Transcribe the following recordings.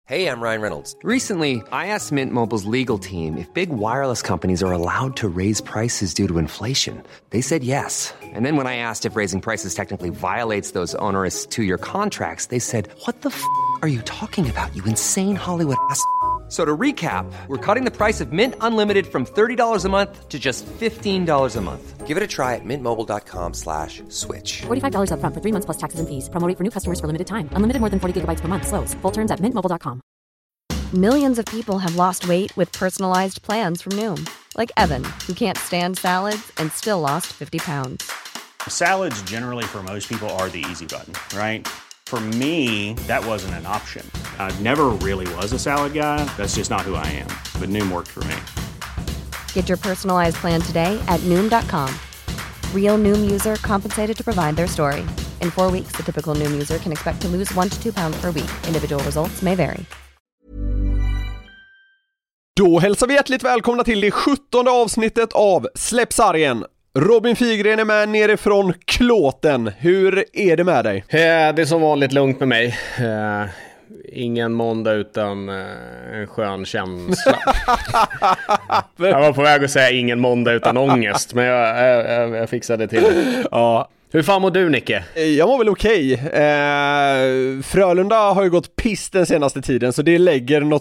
Hey, I'm Ryan Reynolds. Recently, I asked Mint Mobile's legal team if big wireless companies are allowed to raise prices due to inflation. They said yes. And then when I asked if raising prices technically violates those onerous two-year contracts, they said, "What the f*** are you talking about, you insane Hollywood ass?" So to recap, we're cutting the price of Mint Unlimited from $30 a month to just $15 a month. Give it a try at mintmobile.com/switch. $45 up front for 3 months plus taxes and fees. Promo rate for new customers for limited time. Unlimited more than 40 gigabytes per month. Slows full terms at mintmobile.com. Millions of people have lost weight with personalized plans from Noom. Like Evan, who can't stand salads and still lost 50 pounds. Salads generally for most people are the easy button, right? For me, that wasn't an option. I never really was a salad guy. That's just not who I am. But Noom worked for me. Get your personalized plan today at Noom.com. Real Noom user compensated to provide their story. In 4 weeks, the typical Noom user can expect to lose 1 to 2 pounds per week. Individual results may vary. Då hälsar vi hjärtligt välkomna till det 17:e avsnittet av Släppsargen. Robin Figren är med nerifrån Klåten. Hur är det med dig? Det är som vanligt lugnt med mig. Ingen måndag utan en skön känsla. Jag var på väg att säga ingen måndag utan ångest, men jag fixade till det. Ja. Hur fan mår du, Nicke? Jag mår väl okej. Frölunda har ju gått piss den senaste tiden, så det lägger någon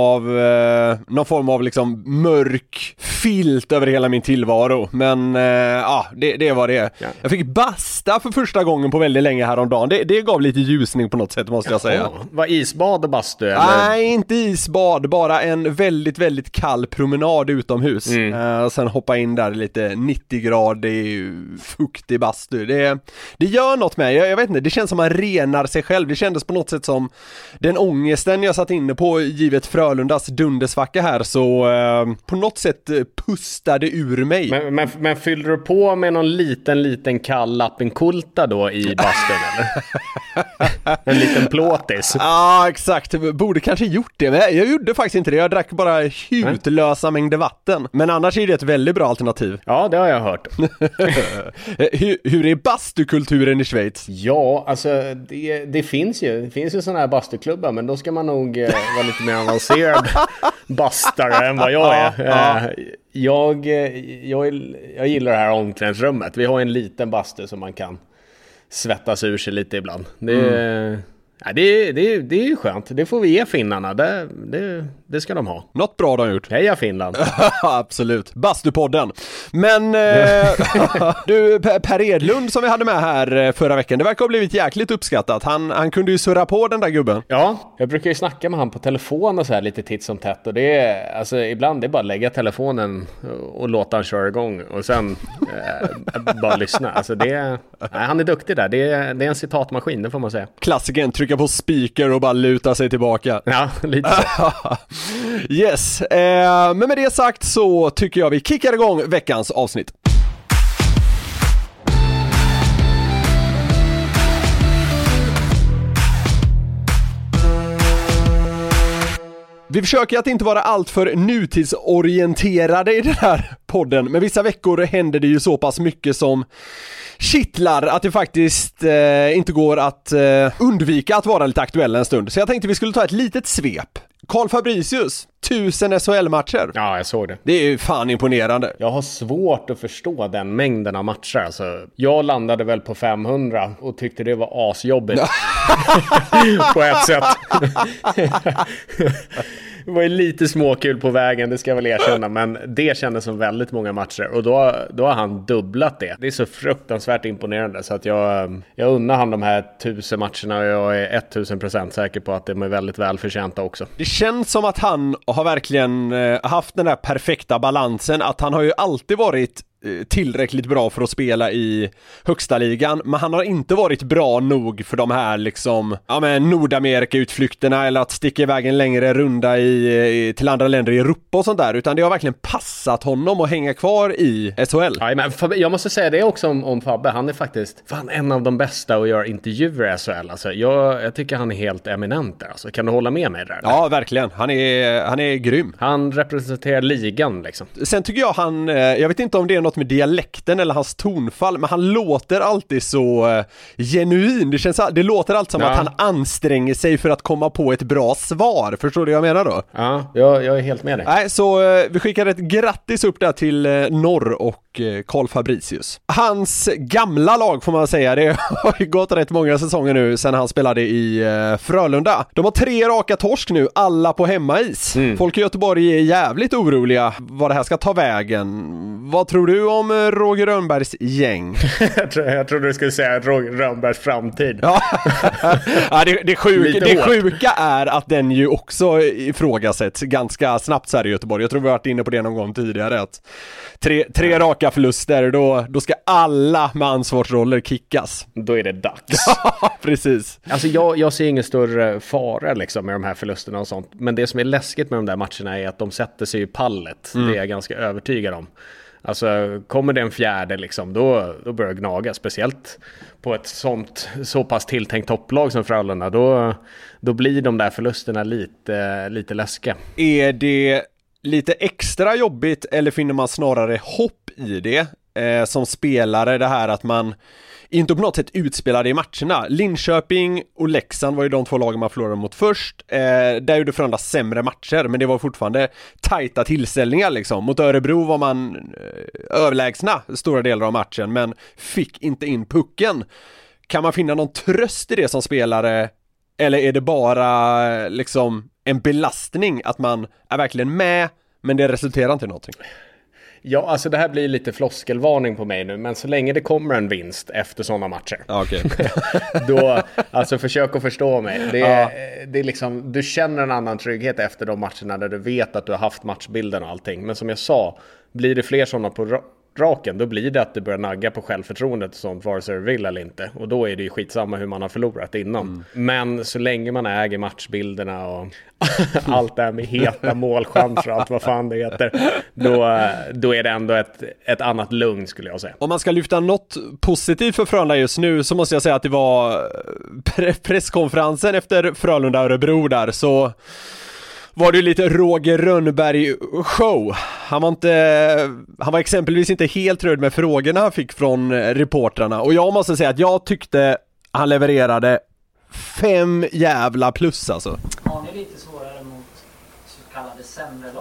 form av liksom mörk filt över hela min tillvaro. Men det var det. Ja. Jag fick basta för första gången på väldigt länge häromdagen. Det gav lite ljusning på något sätt, måste jag säga. Var isbad och bastu? Eller? Nej, inte isbad. Bara en väldigt, väldigt kall promenad utomhus. Och sen hoppa in där lite 90-gradig fuktig bastu. Det gör något med. Jag vet inte, det känns som man renar sig själv. Det kändes på något sätt som den ångesten jag satt inne på givet Frölundas dundersvacka här, så på något sätt pustade ur mig. Men fyllde du på med någon liten kall lappenkulta då i bastun eller? En liten plåtis. Ja, exakt. Borde kanske gjort det, men jag gjorde faktiskt inte det. Jag drack bara hutlösa mängder vatten. Men annars är det ett väldigt bra alternativ. Ja, det har jag hört. Hur är bastukulturen i Schweiz? Ja, alltså det finns ju sådana här bastuklubbar, men då ska man nog vara lite mer avancerad bastare än vad jag är. Jag gillar det här omklädningsrummet. Vi har en liten bastu som man kan svettas ur sig lite ibland. Det är ju skönt. Det får vi ge finnarna. Det ska de ha. Något bra de har gjort. Heja Finland. Absolut. Bastupodden. Men du, Per Edlund som vi hade med här förra veckan, det verkar ha blivit jäkligt uppskattat. Han kunde ju surra på den där gubben. Ja, jag brukar ju snacka med han på telefon och så här lite titt som tätt. Och det är, alltså ibland det är bara att lägga telefonen och låta han köra igång. Och sen bara lyssna. Alltså han är duktig där. Det är en citatmaskin, det får man säga. Klassikern, trycka på speaker och bara luta sig tillbaka. Ja, lite så. Yes, men med det sagt så tycker jag vi kickar igång veckans avsnitt. Vi försöker att inte vara allt för nutidsorienterade i den här podden, men vissa veckor händer det ju så pass mycket som kittlar att det faktiskt inte går att undvika att vara lite aktuell en stund. Så jag tänkte vi skulle ta ett litet svep. Carl Fabricius, 1000 SHL-matcher. Ja, jag såg det. Det är ju fan imponerande. Jag har svårt att förstå den mängden av matcher. Alltså, jag landade väl på 500 och tyckte det var asjobbigt. På ett sätt. Det var ju lite småkul på vägen, det ska jag väl erkänna. Men det kändes som väldigt många matcher. Och då har han dubblat det. Det är så fruktansvärt imponerande. Så att jag unnar han de här 1000 matcherna. Och jag är 1000% säker på att de är väldigt välförtjänta också. Det känns som att han har verkligen haft den där perfekta balansen. Att han har ju alltid varit tillräckligt bra för att spela i högsta ligan, men han har inte varit bra nog för de här liksom, Nordamerika-utflykterna eller att sticka iväg en längre runda till andra länder i Europa och sånt där, utan det har verkligen passat honom att hänga kvar i SHL. Ja, men jag måste säga det också om Fabbe. Han är faktiskt en av de bästa att göra intervjuer i SHL. Alltså, jag tycker han är helt eminent där. Alltså, kan du hålla med mig där? Ja, verkligen. Han är grym. Han representerar ligan liksom. Sen tycker jag jag vet inte om det är något något med dialekten eller hans tonfall, men han låter alltid så genuin. Det låter alltid som att han anstränger sig för att komma på ett bra svar. Förstår du vad jag menar då? Ja, jag är helt med dig. Nej, så vi skickar ett grattis upp där till Norr och Carl Fabricius. Hans gamla lag får man säga, det har ju gått rätt många säsonger nu sedan han spelade i Frölunda. De har 3 raka torsk nu, alla på hemmais. Folk i Göteborg är jävligt oroliga vad det här ska ta vägen. Vad tror du om Roger Rönnbergs gäng? jag trodde du skulle säga Roger Rönnbergs framtid. Ja, det sjuka är att den ju också ifrågasätts ganska snabbt så här i Göteborg. Jag tror vi har varit inne på det någon gång tidigare, att tre raka förluster, då ska alla med ansvarsroller kickas. Då är det dags. Ja, precis. Alltså jag ser ingen större fara liksom med de här förlusterna och sånt. Men det som är läskigt med de där matcherna är att de sätter sig i pallet. Det är jag ganska övertygad om. Alltså kommer den fjärde liksom, då börjar det gnaga. Speciellt på ett så pass tilltänkt topplag som Frölunda. Då blir de där förlusterna lite läskiga. Är det lite extra jobbigt eller finner man snarare hopp i det som spelare, det här att man inte på något sätt utspelade i matcherna? Linköping och Leksand var ju de 2 lagen man förlorade mot först. Där gjorde Frölunda sämre matcher, men det var fortfarande tajta tillställningar liksom. Mot Örebro var man överlägsna stora delar av matchen, men fick inte in pucken. Kan man finna någon tröst i det som spelare, eller är det bara liksom en belastning att man är verkligen med, men det resulterar inte i någonting? Ja, alltså det här blir lite floskelvarning på mig nu, men så länge det kommer en vinst efter sådana matcher. Okay. Då, alltså försök att förstå mig. Det är liksom, du känner en annan trygghet efter de matcherna där du vet att du har haft matchbilden och allting. Men som jag sa, blir det fler sådana på raken, då blir det att det börjar nagga på självförtroendet och sånt, vare sig du vill eller inte. Och då är det ju skitsamma hur man har förlorat innan. Men så länge man äger matchbilderna och allt det här med heta målchanser och allt vad fan det heter, då är det ändå ett annat lugn, skulle jag säga. Om man ska lyfta något positivt för Frölunda just nu, så måste jag säga att det var presskonferensen efter Frölunda-Örebro där, så var det ju lite Roger Rönnberg show. Han var exempelvis inte helt röd med frågorna han fick från reportrarna. Och jag måste säga att jag tyckte han levererade 5 jävla plus alltså. Har ni lite svårare mot så kallade sämre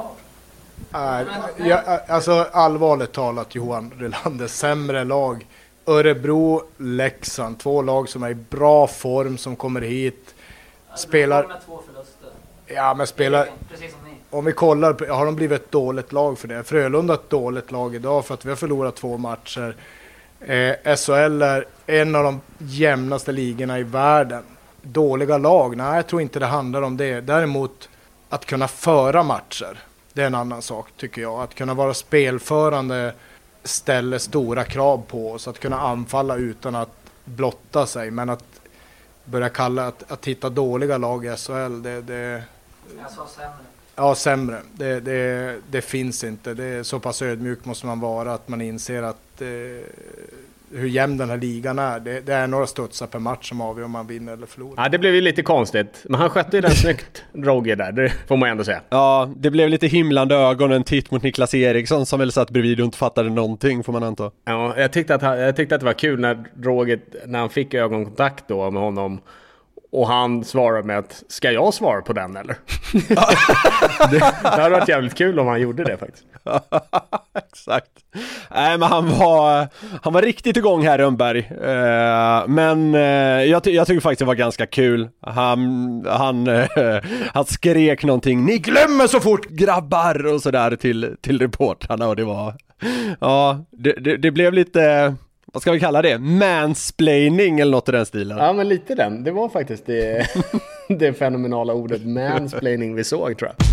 lag? Alltså allvarligt talat, Johan Rylander, sämre lag. Örebro, Leksand, 2 lag som är i bra form, som kommer hit. Spelar med 2 förluster. Ja, men spelar, precis som ni. om vi kollar, har de blivit ett dåligt lag för det? Frölunda ett dåligt lag idag för att vi har förlorat 2 matcher. SHL är en av de jämnaste ligorna i världen. Dåliga lag? Nej, jag tror inte det handlar om det. Däremot att kunna föra matcher, det är en annan sak tycker jag. Att kunna vara spelförande ställer stora krav på oss. Att kunna anfalla utan att blotta sig, men att börja kalla att hitta dåliga lag i SHL, det jag sa sämre. Ja, sämre. Det finns inte. Det är så pass ödmjuk måste man vara att man inser att hur jämn den här ligan är. Det är några studsar per match som avgör om man vinner eller förlorar. Ja, det blev ju lite konstigt. Men han skötte ju den snyggt, Roger där. Det får man ändå säga. Ja, det blev lite himlande ögon, en titt mot Niklas Eriksson som väl satt bredvid och inte fattade någonting, får man anta. Ja, jag tyckte att det var kul när Roger, när han fick ögonkontakt då med honom. Och han svarade med att, ska jag svara på den eller? Det hade varit jävligt kul om han gjorde det faktiskt. Exakt. Nej, men han var riktigt igång här, Rönnberg. Men jag tycker faktiskt det var ganska kul. Han skrek någonting, ni glömmer så fort grabbar, och sådär till reportrarna, och det var, ja, det blev lite, vad ska vi kalla det? Mansplaining eller något i den stilen. Ja, men lite den. Det var faktiskt det fenomenala ordet mansplaining vi såg, tror jag.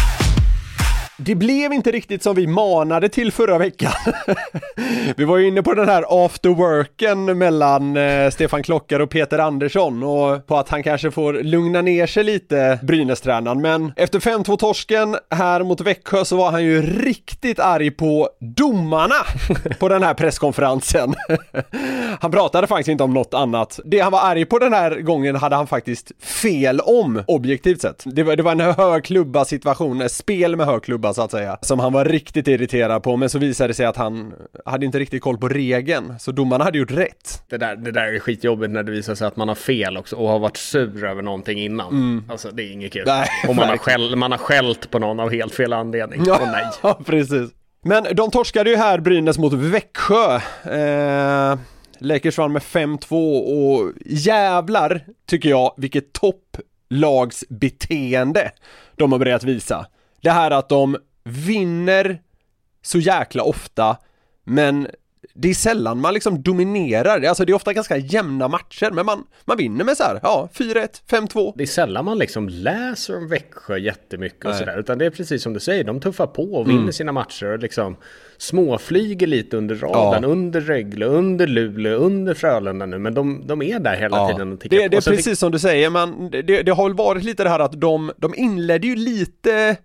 Det blev inte riktigt som vi manade till förra veckan. Vi var ju inne på den här afterworken mellan Stefan Klockar och Peter Andersson, och på att han kanske får lugna ner sig lite, Brynäs-tränaren. Men efter 5-2-torsken här mot Växjö så var han ju riktigt arg på domarna på den här presskonferensen. Han pratade faktiskt inte om något annat. Det han var arg på den här gången hade han faktiskt fel om, objektivt sett. Det var en hög klubba situation, spel med hög klubba klubba så att säga, som han var riktigt irriterad på, men så visade det sig att han hade inte riktigt koll på regeln, så domarna hade gjort rätt. Det där är skitjobbigt när det visar sig att man har fel också och har varit sur över någonting innan. Alltså det är inget kul. Nej, och man har skällt på någon av helt fel anledning. Ja, nej. Precis. Men de torskade ju här Brynäs mot Växjö. Lakers vann med 5-2 och jävlar tycker jag vilket topplagsbeteende de har börjat visa. Det här att de vinner så jäkla ofta, men det är sällan man liksom dominerar. Alltså det är ofta ganska jämna matcher, men man vinner med så här, 4-1, 5-2. Det är sällan man liksom läser om Växjö jättemycket och sådär, utan det är precis som du säger, de tuffar på och vinner sina matcher och liksom småflyger lite under radarn, under Rögle, under Luleå, under Frölunda nu, men de är där hela tiden och tickar på. Det är precis som du säger, men det har väl varit lite det här att de inledde ju lite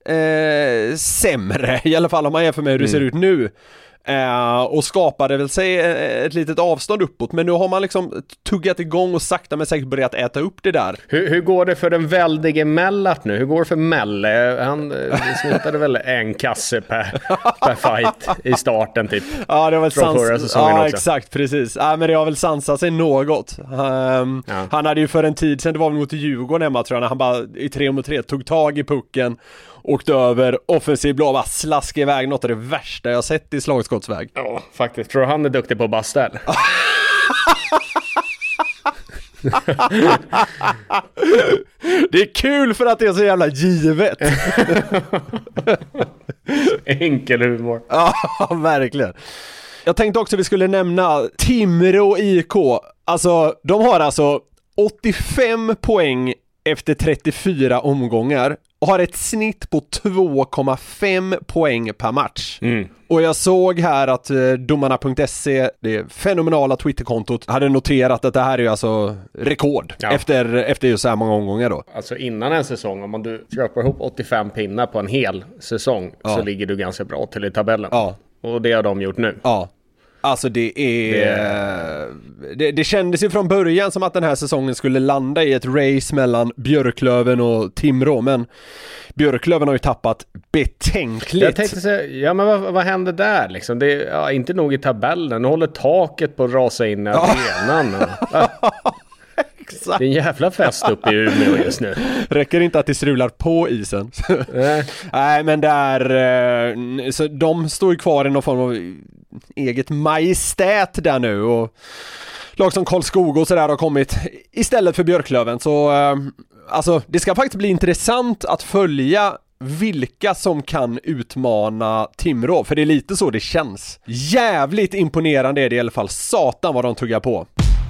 sämre, i alla fall om man jämför med hur det ser ut nu. Och skapade väl sig ett litet avstånd uppåt, men nu har man liksom tuggat igång och sakta men säkert börjat äta upp det där. Hur går det för den väldige Mellart nu? Hur går det för Melle? Han snittade väl en kasse per fight i starten typ. Ja, det var från förra säsongen också. Exakt, precis. Men det har väl sansat sig något. Han hade ju för en tid sedan, det var väl mot Djurgården hemma tror jag, när han bara i 3-mot-3 tog tag i pucken, åkte över offensiv blå, bara slaskade iväg, något av det värsta jag sett i slagskottsväg. Ja, faktiskt. Tror du han är duktig på bastel? Det är kul för att det är så jävla givet. Enkel humor. Ja, verkligen. Jag tänkte också att vi skulle nämna Timrå IK. Alltså, de har alltså 85 poäng efter 34 omgångar och har ett snitt på 2,5 poäng per match. Och jag såg här att domarna.se, det fenomenala Twitterkontot, hade noterat att det här är alltså rekord efter just så här många omgångar då. Alltså innan en säsong, om du köper ihop 85 pinnar på en hel säsong så ligger du ganska bra till i tabellen. Ja. Och det har de gjort nu. Ja. Alltså det kändes ju från början som att den här säsongen skulle landa i ett race mellan Björklöven och Timrå, men Björklöven har ju tappat betänkligt. Jag tänkte säga, men vad hände där liksom? Det är inte nog i tabellen. Nu håller taket på att rasa in i arenan. Det är en jävla fest uppe i Umeå just nu. Räcker inte att det strular på isen. Nej, men där så de står ju kvar i någon form av eget majestät där nu, och lag som Karlskoga och sådär har kommit istället för Björklöven. Så alltså det ska faktiskt bli intressant att följa vilka som kan utmana Timrå, för det är lite så det känns. Jävligt imponerande är det i alla fall. Satan vad de tuggar på.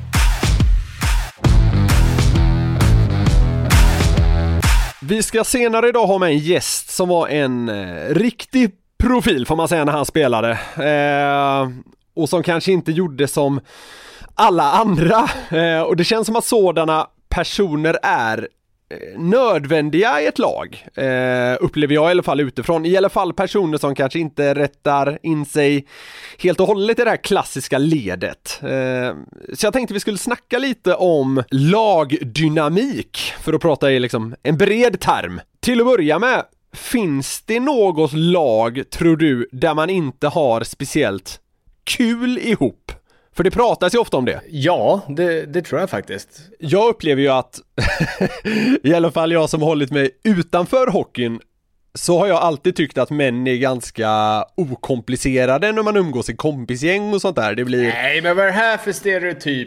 Vi ska senare idag ha med en gäst som var en riktig profil får man säga när han spelade. Och som kanske inte gjorde som alla andra. Och det känns som att sådana personer är nödvändiga i ett lag. Upplever jag i alla fall utifrån. I alla fall personer som kanske inte rättar in sig helt och hållet i det här klassiska ledet. Så jag tänkte vi skulle snacka lite om lagdynamik, för att prata i liksom en bred term. Till att börja med, finns det något lag, tror du, där man inte har speciellt kul ihop? För det pratas ju ofta om det. Ja, det tror jag faktiskt. Jag upplever ju att i alla fall jag som hållit mig utanför hockeyn, så har jag alltid tyckt att män är ganska okomplicerade när man umgås i kompisgäng och sånt där. Det blir... Nej, men vad är det här för stereotyp?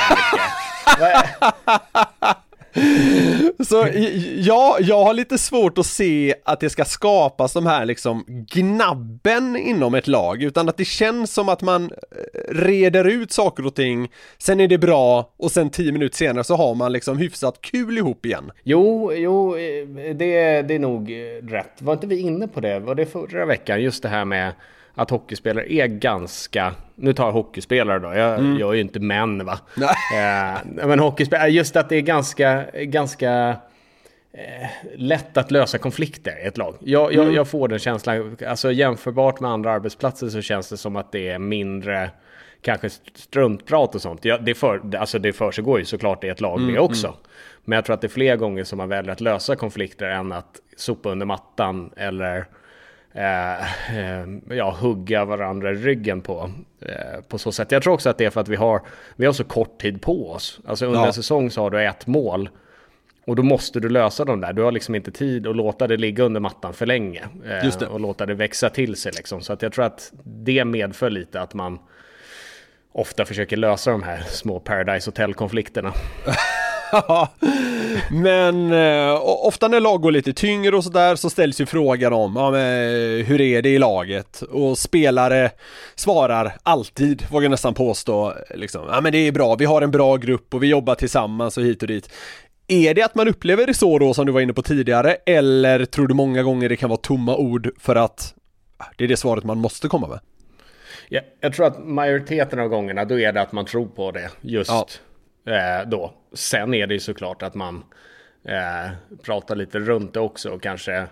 Så ja, jag har lite svårt att se att det ska skapas de här liksom gnabben inom ett lag, utan att det känns som att man reder ut saker och ting, sen är det bra och sen 10 minuter senare så har man liksom hyfsat kul ihop igen. Jo, det är nog rätt. Var inte vi inne på det? Var det förra veckan, just det här med att hockeyspelare är ganska... Nu tar jag hockeyspelare då. Jag är ju inte män, va? Men hockeyspelare, just att det är ganska lätt att lösa konflikter i ett lag. Jag får den känslan, alltså jämförbart med andra arbetsplatser så känns det som att det är mindre kanske struntprat och sånt. Det försiggår ju såklart i ett lag det också. Men jag tror att det är fler gånger som man väljer att lösa konflikter än att sopa under mattan eller hugga varandra i ryggen på så sätt. Jag tror också att det är för att vi har så kort tid på oss. Alltså under en säsong så har du 1 mål och då måste du lösa dem där. Du har liksom inte tid att låta det ligga under mattan för länge och låta det växa till sig liksom. Så att jag tror att det medför lite att man ofta försöker lösa de här små Paradise Hotel-konflikterna. Men ofta när lag går lite tyngre och sådär så ställs ju frågan om hur är det i laget, och spelare svarar alltid, vågar jag nästan påstå liksom, men det är bra, vi har en bra grupp och vi jobbar tillsammans och hit och dit. Är det att man upplever det så då som du var inne på tidigare, eller tror du många gånger det kan vara tomma ord för att det är det svaret man måste komma med? Ja, jag tror att majoriteten av gångerna då är det att man tror på det just då. Sen är det ju såklart att man pratar lite runt det också och kanske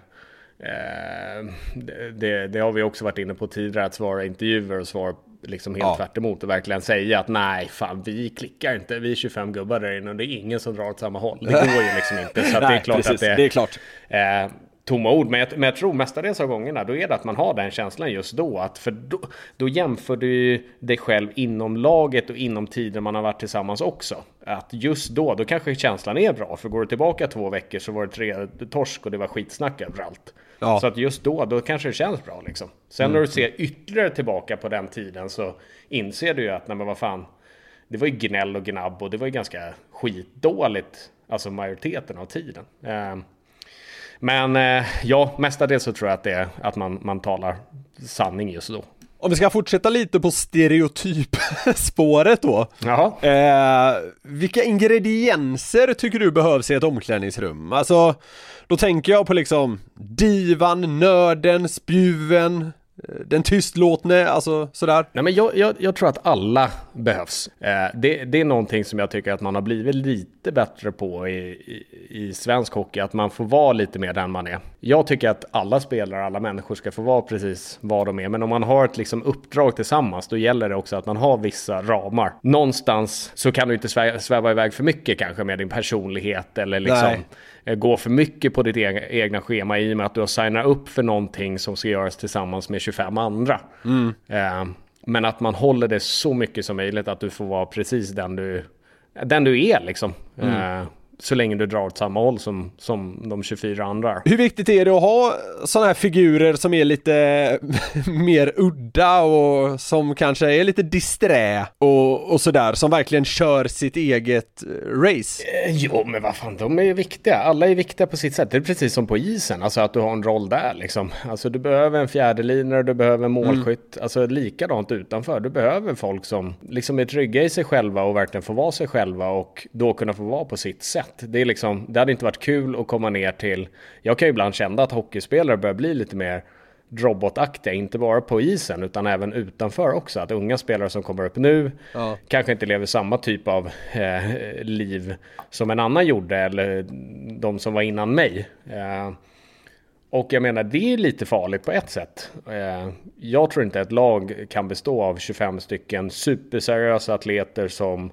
det har vi också varit inne på tidigare, att svara intervjuer och svara liksom helt tvärt emot och verkligen säga att nej fan, vi klickar inte, vi är 25 gubbar där inne och det är ingen som drar åt samma håll. Det går ju liksom inte, så att det är klart precis, att det är klart. Tomma ord, men jag tror mestadels av gångerna då är det att man har den känslan just då, att för då jämför du dig själv inom laget och inom tiden man har varit tillsammans också, att just då kanske känslan är bra, för går du tillbaka 2 veckor så var det 3 torsk och det var skitsnack överallt. Så att just då kanske det känns bra liksom. Sen när du ser ytterligare tillbaka på den tiden så inser du ju att nej, men vad fan, det var ju gnäll och gnabb och det var ju ganska skitdåligt, alltså majoriteten av tiden. Men mestadels så tror jag att det är att man talar sanning just då. Om vi ska fortsätta lite på stereotypspåret då. Vilka ingredienser tycker du behövs i ett omklädningsrum? Alltså, då tänker jag på liksom divan, nörden, spjuven, den tystlåtne, alltså sådär. Nej, men jag tror att alla behövs. Det är någonting som jag tycker att man har blivit lite bättre på i svensk hockey, att man får vara lite mer den man är. Jag tycker att alla spelare, alla människor ska få vara precis vad de är, men om man har ett liksom uppdrag tillsammans, då gäller det också att man har vissa ramar. Någonstans så kan du inte sväva iväg för mycket kanske med din personlighet, eller liksom gå för mycket på ditt egna schema, i och med att du har signat upp för någonting som ska göras tillsammans med 25 andra. Men att man håller det så mycket som möjligt, att du får vara precis den du är liksom. Så länge du drar åt samma håll som de 24 andra. Hur viktigt är det att ha sådana här figurer som är lite mer udda och som kanske är lite disträ och sådär, som verkligen kör sitt eget race? Jo, men vad fan, de är ju viktiga. Alla är viktiga på sitt sätt. Det är precis som på isen, alltså att du har en roll där liksom. Alltså du behöver en fjärdelinare, du behöver en målskytt. Alltså likadant utanför. Du behöver folk som liksom är trygga i sig själva och verkligen får vara sig själva och då kunna få vara på sitt sätt. Det är liksom, det hade inte varit kul att komma ner till. Jag kan ju ibland känna att hockeyspelare börjar bli lite mer robotaktiga, inte bara på isen utan även utanför också. Att unga spelare som kommer upp nu kanske inte lever samma typ av liv som en annan gjorde, eller de som var innan mig. Och jag menar, det är lite farligt på ett sätt. Jag tror inte att ett lag kan bestå av 25 stycken superseriösa atleter som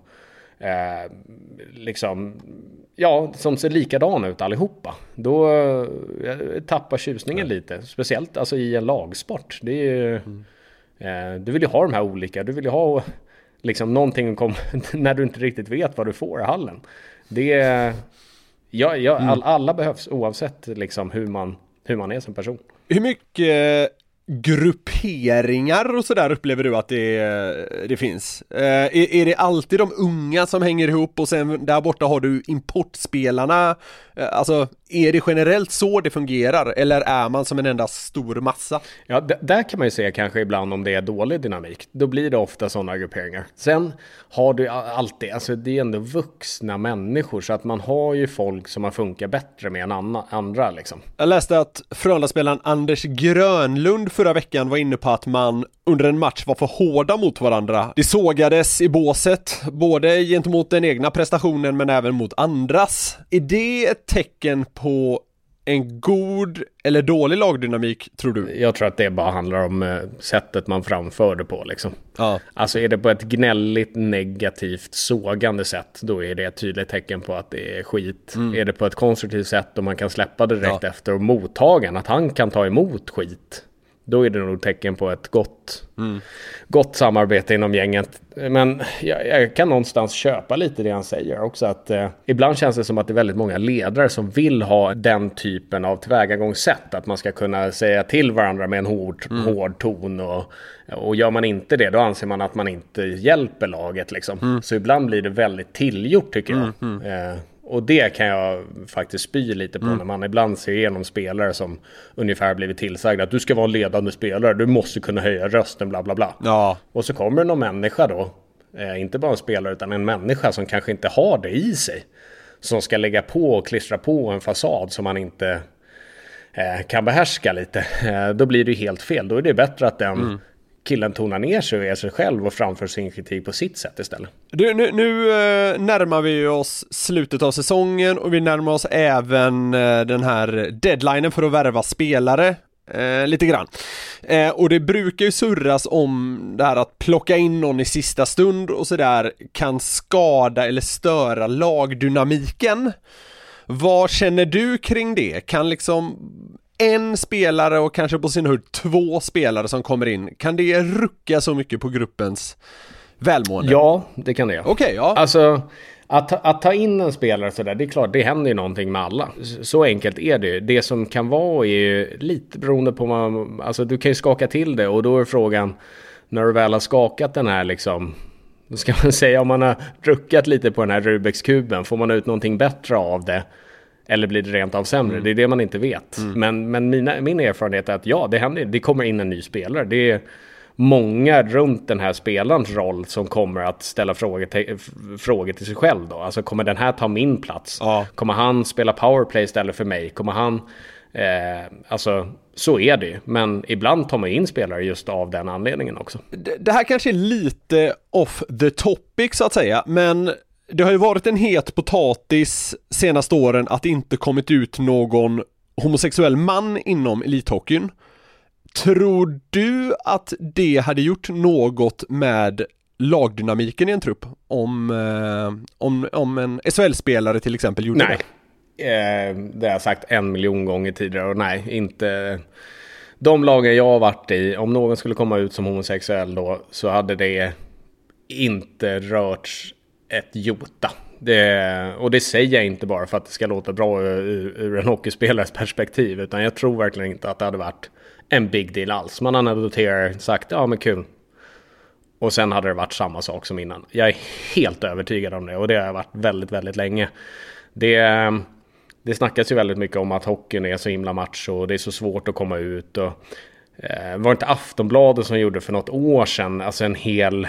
som ser likadana ut allihopa. Då tappar tjusningen lite. Speciellt alltså i en lagsport. Det är ju, du vill ju ha de här olika. Du vill ju ha liksom någonting när du inte riktigt vet vad du får i hallen. Det är, alla behövs oavsett liksom hur man är som person. Hur mycket grupperingar och sådär upplever du att det finns? Är det alltid de unga som hänger ihop och sen där borta har du importspelarna? Alltså, är det generellt så det fungerar, eller är man som en enda stor massa? Ja, där kan man ju säga kanske ibland om det är dålig dynamik. Då blir det ofta sådana grupperingar. Sen har du alltid, alltså det är ändå vuxna människor, så att man har ju folk som har funkat bättre med än andra liksom. Jag läste att Frölunda-spelaren Anders Grönlund förra veckan var inne på att man under en match var för hårda mot varandra. Det sågades i båset, både gentemot den egna prestationen men även mot andras. Är det ett tecken på en god eller dålig lagdynamik, tror du? Jag tror att det bara handlar om sättet man framför det på liksom. Alltså är det på ett gnälligt, negativt, sågande sätt, då är det ett tydligt tecken på att det är skit. Är det på ett konstruktivt sätt och man kan släppa det direkt efter, och mottagaren, att han kan ta emot skit, då är det nog tecken på ett gott samarbete inom gänget. Men jag kan någonstans köpa lite det han säger också, att ibland känns det som att det är väldigt många ledare som vill ha den typen av tillvägagångssätt, att man ska kunna säga till varandra med en hård ton, och gör man inte det, då anser man att man inte hjälper laget liksom. Så ibland blir det väldigt tillgjort, tycker jag. Och det kan jag faktiskt spy lite på när man ibland ser igenom spelare som ungefär blivit tillsagda att du ska vara en ledande spelare, du måste kunna höja rösten, bla bla bla. Ja. Och så kommer någon människa då, inte bara en spelare utan en människa som kanske inte har det i sig, som ska lägga på och klistra på en fasad som man inte kan behärska lite. Då blir det helt fel. Då är det bättre att den killen tonar ner sig och är sig själv och framför sin kritik på sitt sätt istället. Nu närmar vi oss slutet av säsongen, och vi närmar oss även den här deadlinen för att värva spelare lite grann. Och det brukar ju surras om det här att plocka in någon i sista stund och sådär kan skada eller störa lagdynamiken. Vad känner du kring det? Kan liksom en spelare och kanske på sin höjd 2 spelare som kommer in, kan det rucka så mycket på gruppens välmående? Ja, det kan det. Okej, ja. Alltså, att ta in en spelare sådär, det är klart, det händer ju någonting med alla. Så enkelt är det. Det som kan vara är ju lite beroende på, alltså du kan ju skaka till det, och då är frågan, när du väl har skakat den här liksom, ska man säga, om man har ruckat lite på den här Rubiks kuben, får man ut någonting bättre av det? Eller blir det rent av sämre? Det är det man inte vet. Men min erfarenhet är att ja, det händer. Det kommer in en ny spelare. Det är många runt den här spelarens roll som kommer att ställa frågor till sig själv då. Alltså, kommer den här ta min plats? Ja. Kommer han spela powerplay istället för mig? Kommer han... alltså, så är det. Men ibland tar man in spelare just av den anledningen också. Det här kanske är lite off the topic så att säga, men det har ju varit en het potatis senaste åren att det inte kommit ut någon homosexuell man inom elithockeyn. Tror du att det hade gjort något med lagdynamiken i en trupp om en SHL-spelare till exempel gjorde det? Det har jag sagt 1 miljon gånger tidigare, och nej, inte de lagen jag har varit i. Om någon skulle komma ut som homosexuell då, så hade det inte rörts ett jota. Och det säger jag inte bara för att det ska låta bra ur en hockeyspelares perspektiv, utan jag tror verkligen inte att det hade varit en big deal alls. Man hade noterat, sagt ja men kul, och sen hade det varit samma sak som innan. Jag är helt övertygad om det, och det har varit väldigt, väldigt länge. Det snackas ju väldigt mycket om att hockeyn är så himla macho och det är så svårt att komma ut, och var inte Aftonbladet som gjorde för något år sedan alltså en hel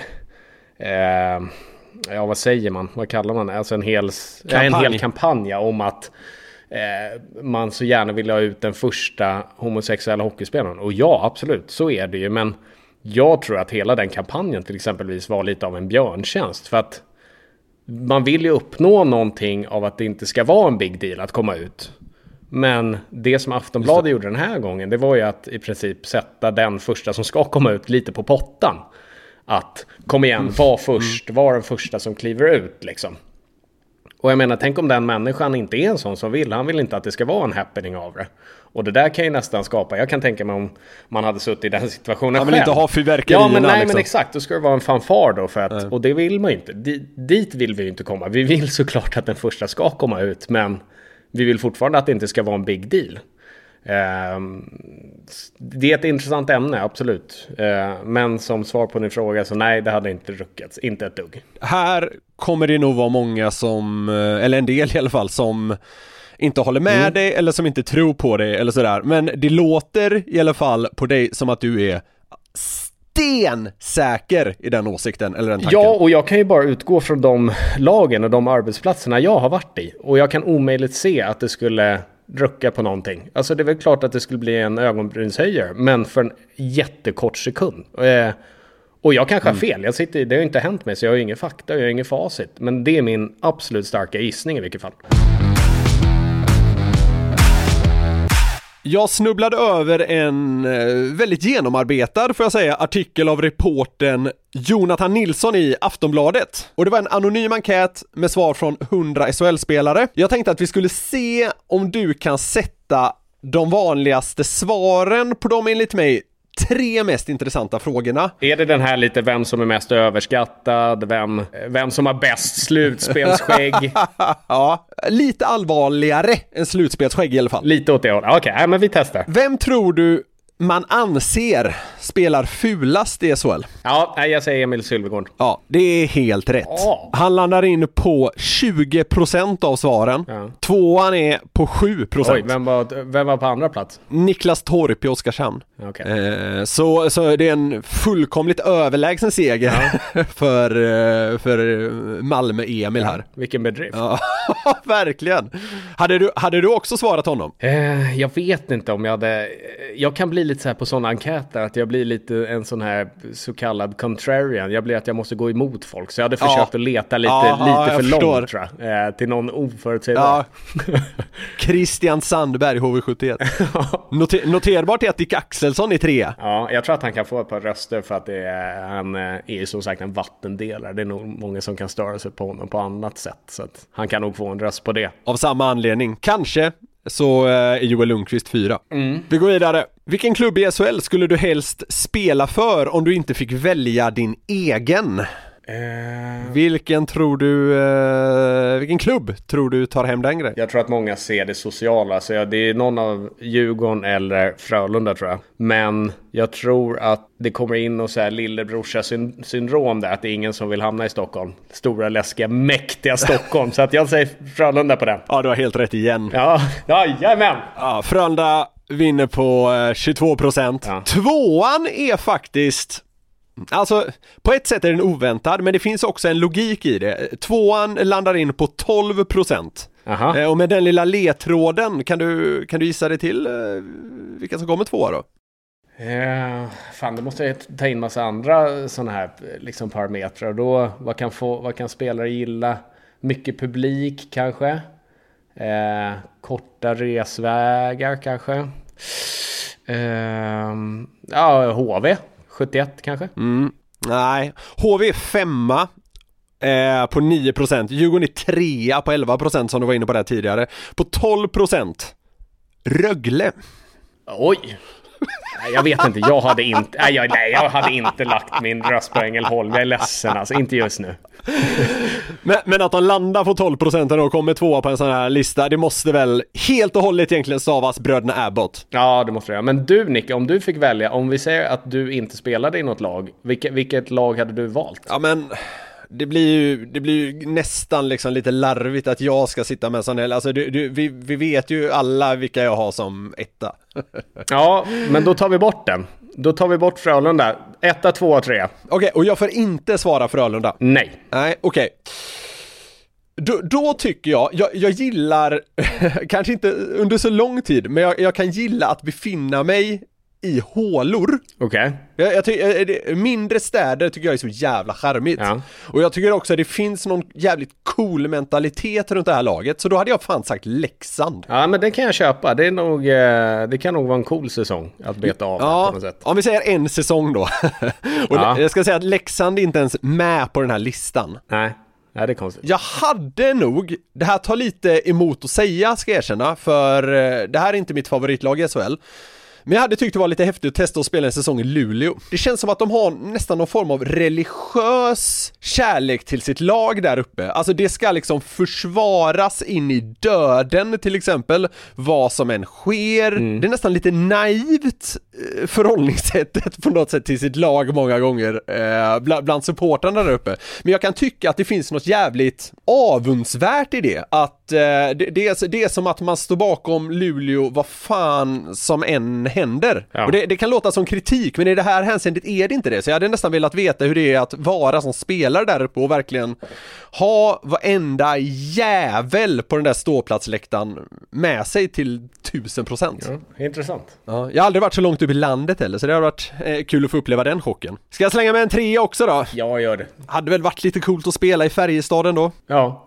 ja, vad säger man? Vad kallar man det? Alltså en hel kampanj om att man så gärna vill ha ut den första homosexuella hockeyspelaren. Och ja, absolut, så är det ju. Men jag tror att hela den kampanjen till exempelvis var lite av en björntjänst. För att man vill ju uppnå någonting av att det inte ska vara en big deal att komma ut. Men det som Aftonbladet gjorde den här gången, det var ju att i princip sätta den första som ska komma ut lite på pottan. Att kom igen, var den första som kliver ut liksom. Och jag menar, tänk om den människan inte är en sån som vill. Han vill inte att det ska vara en happening av det. Och det där kan ju nästan skapa, jag kan tänka mig om man hade suttit i den situationen själv. Han vill inte ha fyrverkerierna. Ja, men nej, liksom. Men exakt, då ska det vara en fanfar då. För att, och det vill man ju inte. Dit vill vi ju inte komma. Vi vill såklart att den första ska komma ut. Men vi vill fortfarande att det inte ska vara en big deal. Det är ett intressant ämne, absolut. Men som svar på din fråga, så nej, det hade inte ruckats. Inte ett dugg. Här kommer det nog vara många som, eller en del i alla fall, som inte håller med dig eller som inte tror på dig eller sådär. Men det låter i alla fall på dig som att du är stensäker i den åsikten eller den tanken. Ja, och jag kan ju bara utgå från de lagen och de arbetsplatserna jag har varit i. Och jag kan omöjligt se att det skulle rucka på någonting. Alltså det är väl klart att det skulle bli en ögonbrynshöjare, men för en jättekort sekund. Och jag kanske har fel. Det har inte hänt mig, så jag har ingen fakta, jag har ingen facit. Men det är min absolut starka gissning i vilket fall. Jag snubblade över en väldigt genomarbetad, får jag säga, artikel av reportern Jonathan Nilsson i Aftonbladet. Och det var en anonym enkät med svar från 100 SHL-spelare. Jag tänkte att vi skulle se om du kan sätta de vanligaste svaren på dem enligt mig 3 mest intressanta frågorna. Är det den här lite vem som är mest överskattad, vem som har bäst slutspelsskägg? Ja, lite allvarligare än slutspelsskägg i alla fall. Lite åt det hållet. Okej, men vi testar. Vem tror du man anser spelar fulast i SHL? Ja, jag säger Emil Sylvegård. Ja, det är helt rätt. Han landar in på 20% av svaren. Ja. Tvåan är på 7%. Oj, vem var på andra plats? Niklas Torp i Oskarshamn. Okay. Så det är en fullkomligt överlägsen seger för Malmö-Emil här. Vilken bedrift. Ja, verkligen. Hade du också svarat honom? Jag vet inte om jag hade... Jag kan bli lite så här på sådana enkäter att jag blir lite en sån här så kallad contrarian. Jag blir att jag måste gå emot folk. Så jag hade försökt att leta lite för långt, tror jag. Till någon oförutsägbar. Ja. Christian Sandberg, HV71. Noterbart är att Dick Axelsson är 3. Ja, jag tror att han kan få ett par röster för att han är ju som sagt en vattendelare. Det är nog många som kan störa sig på honom på annat sätt. Så att han kan nog få en röst på det. Av samma anledning. Kanske så är Joel Lundqvist 4. Vi går vidare. Vilken klubb i SHL skulle du helst spela för om du inte fick välja din egen? Vilken klubb tror du tar hem den grejen? Jag tror att många ser det sociala. Så det är någon av Djurgården eller Frölunda, tror jag. Men jag tror att det kommer in och så här lillebrorsa syndrom där. Att det är ingen som vill hamna i Stockholm. Stora, läskiga, mäktiga Stockholm. Så att jag säger Frölunda på den. Ja, du har helt rätt igen. Ja, jajamän. Ja, Frölunda vinner på 22%. Ja. Tvåan är faktiskt... Alltså, på ett sätt är den oväntad, men det finns också en logik i det. Tvåan landar in på 12%. Och med den lilla ledtråden, kan du gissa dig till vilka som kommer tvåa då? Fan, då måste jag ta in massa andra sådana här liksom parametrar. Då, vad kan spelare gilla? Mycket publik kanske? Korta resvägar kanske? HV 71 kanske? Nej, HV är 5 på 9%. Djurgården är 3 på 11% som du var inne på där tidigare. På 12% Rögle. Oj. Jag vet inte, jag hade inte lagt min röst på Ängelholm. Jag är ledsen, alltså, inte just nu. Men att de landar på 12% och kommer tvåa på en sån här lista, det måste väl helt och hållet egentligen stavas bröderna Abbott. Ja, det måste det. Men du, Nick, om du fick välja, om vi säger att du inte spelade i något lag, vilket lag hade du valt? Ja, men det blir ju nästan liksom lite larvigt att jag ska sitta med sån här, alltså vi vet ju alla vilka jag har som etta. Ja, men då tar vi bort den. Då tar vi bort Frölunda. 1, 2, 3. Okej, och jag får inte svara Frölunda. Nej, okej. Då tycker jag gillar, kanske inte under så lång tid, men jag kan gilla att befinna mig i hålor. Okej. Jag tycker mindre städer tycker jag är så jävla charmigt. Ja. Och jag tycker också att det finns någon jävligt cool mentalitet runt det här laget. Så då hade jag fan sagt Leksand. Ja, men det kan jag köpa. Det kan nog vara en cool säsong att beta av på något sätt. Om vi säger en säsong då. Och jag ska säga att Leksand är inte ens med på den här listan. Nej, det är konstigt. Jag hade nog, det här tar lite emot att säga, ska jag erkänna, för det här är inte mitt favoritlag i SHL. Men jag hade tyckt det var lite häftigt att testa att spela en säsong i Luleå. Det känns som att de har nästan någon form av religiös kärlek till sitt lag där uppe. Alltså det ska liksom försvaras in i döden till exempel, vad som än sker. Det är nästan lite naivt förhållningssättet på något sätt till sitt lag många gånger bland supportrarna där uppe. Men jag kan tycka att det finns något jävligt avundsvärt i det. Att det är som att man står bakom Luleå vad fan som än händer. Ja. Och det kan låta som kritik, men i det här hänseendet är det inte det. Så jag hade nästan velat veta hur det är att vara som spelare där uppe och verkligen ha varenda jävel på den där ståplatsläktaren med sig till 1000%. Ja, intressant. Ja, jag har aldrig varit så långt upp i landet heller, så det har varit kul att få uppleva den chocken. Ska jag slänga med en 3 också då? Ja, gör det. Hade väl varit lite coolt att spela i Färjestaden då? Ja.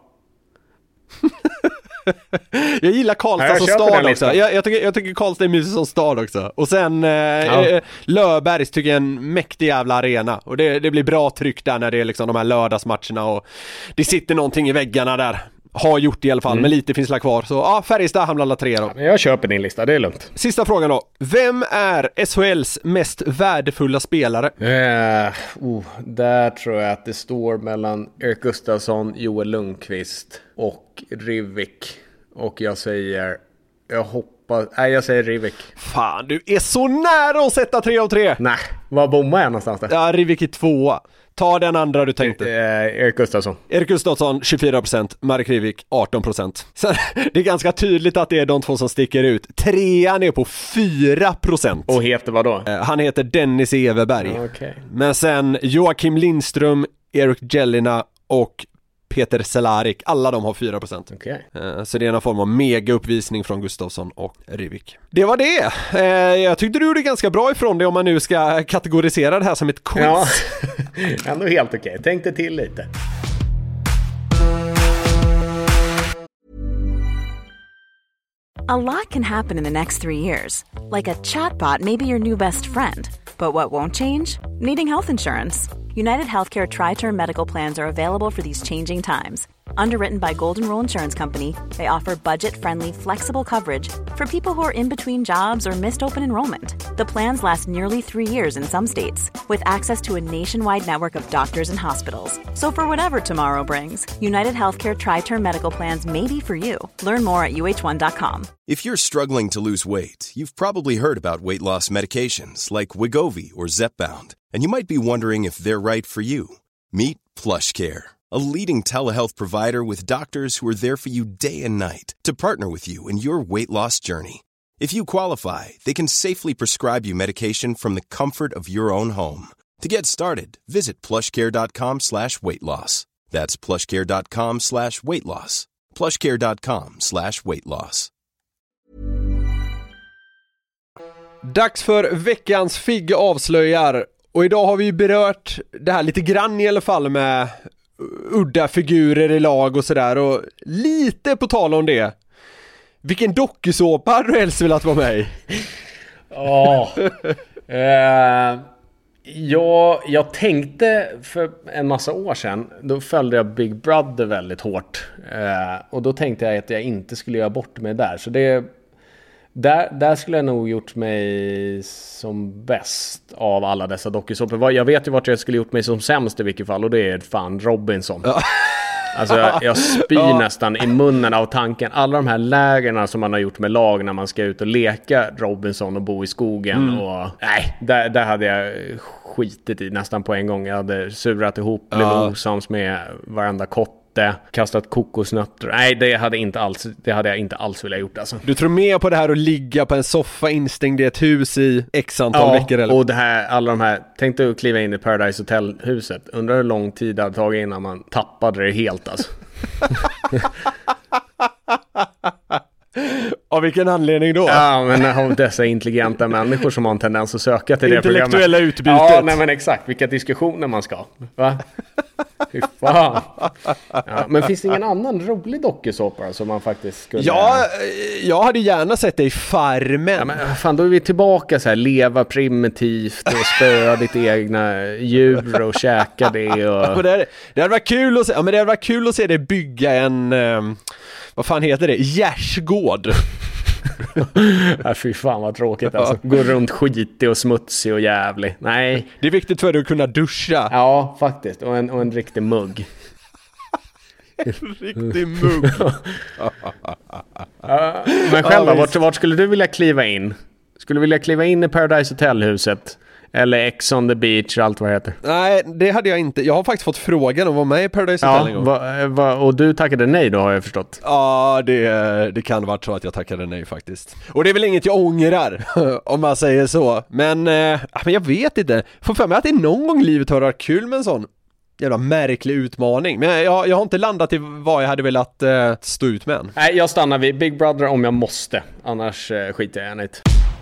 Jag gillar Karlstad som stad också. Jag tycker Karlstad är mysig som stad också. Och sen Löfbergs tycker jag är en mäktig jävla arena. Och det blir bra tryck där när det är liksom de här lördagsmatcherna och det sitter någonting i väggarna där. har gjort i alla fall, men lite finns la kvar. Så ja, Färjestad hamnar alla 3 då. Men jag köper din lista, det är lugnt. Sista frågan då. Vem är SHLs mest värdefulla spelare? Där tror jag att det står mellan Erik Gustafsson, Joel Lundqvist och Rivik. Och jag säger Rivik. Fan, du är så nära att sätta 3 av 3. Nej, var bommar jag någonstans där? Ja, Rivik är 2. Ta den andra du tänkte. Erik Gustafsson. Erik Gustafsson 24%, Marek Rivik 18%. Så det är ganska tydligt att det är de två som sticker ut. 3:an är på 4%. Och heter vad då? Han heter Dennis Everberg. Okay. Men sen Joakim Lindström, Erik Jellina och Peter Cehlárik, alla de har 4%. Okay. Så det är en form av mega uppvisning från Gustafsson och Rivik. Det var det. Jag tyckte du gjorde ganska bra ifrån det om man nu ska kategorisera det här som ett quiz. Ja, ändå helt okej. Tänkte till lite. A lot can happen in the next 3 years. Like a chatbot may be your new best friend. But what won't change? Needing health insurance. United Healthcare Tri-Term Medical Plans are available for these changing times. Underwritten by Golden Rule Insurance Company, they offer budget-friendly, flexible coverage for people who are in between jobs or missed open enrollment. The plans last nearly 3 years in some states, with access to a nationwide network of doctors and hospitals. So for whatever tomorrow brings, United Healthcare Tri-Term Medical Plans may be for you. Learn more at uh1.com. If you're struggling to lose weight, you've probably heard about weight loss medications like Wegovy or Zepbound, and you might be wondering if they're right for you. Meet PlushCare, a leading telehealth provider with doctors who are there for you day and night to partner with you in your weight loss journey. If you qualify, they can safely prescribe you medication from the comfort of your own home. To get started, visit plushcare.com/weightloss. That's plushcare.com/weightloss. plushcare.com/weightloss. Dags för veckans Figg avslöjar. Och idag har vi berört det här lite grann i alla fall med udda figurer i lag och sådär. Och lite på tal om det. Vilken dokusåpa hade du helst velat vara med i? Jag tänkte för en massa år sedan, då följde jag Big Brother väldigt hårt. Och då tänkte jag att jag inte skulle göra bort mig där. Så där skulle jag nog gjort mig som bäst av alla dessa dokusåpor. Jag vet ju vart jag skulle gjort mig som sämst i vilket fall, och det är fan Robinson. Alltså jag spyr nästan i munnen av tanken. Alla de här lägerna som man har gjort med lag när man ska ut och leka Robinson och bo i skogen. Och, nej, där hade jag skitit i nästan på en gång. Jag hade surat ihop, blivit osams med varenda kotte, kastat kokosnötter. Nej, det hade jag inte alls velat gjort alltså. Du tror mer på det här att ligga på en soffa instängd i ett hus i x antal veckor eller? Och det här, alla de här, tänkte att kliva in i Paradise Hotel-huset. Undrar hur lång tid det hade tagit innan man tappade det helt alltså. Av vilken anledning då? Ja, men av dessa intelligenta människor som har en tendens att söka till det programmet. Intellektuella utbytet. Ja, nej men exakt. Vilka diskussioner man ska. Va? Fy fan. Ja, men finns det ingen annan rolig dokusåpa som man faktiskt skulle... Ja, jag hade gärna sett det i Farmen. Ja, men fan, då är vi tillbaka så här, leva primitivt och spöa ditt egna djur och käka det och... Ja, det hade varit kul att se, det hade varit kul att se det bygga en... vad fan heter det? Gärsgård. Fy fan vad tråkigt alltså. Gå runt skitig och smutsig och jävlig. Nej. Det är viktigt för dig att kunna duscha. Ja, faktiskt. Och en riktig mugg. En riktig mugg. Men själva, vart skulle du vilja kliva in? Skulle du vilja kliva in i Paradise Hotel-huset? Eller Ex on the Beach, allt vad det heter. Nej, det hade jag inte. Jag har faktiskt fått frågan om att vara med i Paradise Hotel en gång. Och du tackade nej då, har jag förstått. Ja, det kan vara så att jag tackade nej faktiskt. Och det är väl inget jag ångrar, om man säger så. Men jag vet inte. Får för mig att det någon gång i livet har varit kul med en sån jävla märklig utmaning. Men jag har inte landat i vad jag hade velat stå ut med än. Nej, jag stannar vid Big Brother om jag måste. Annars skiter jag inte.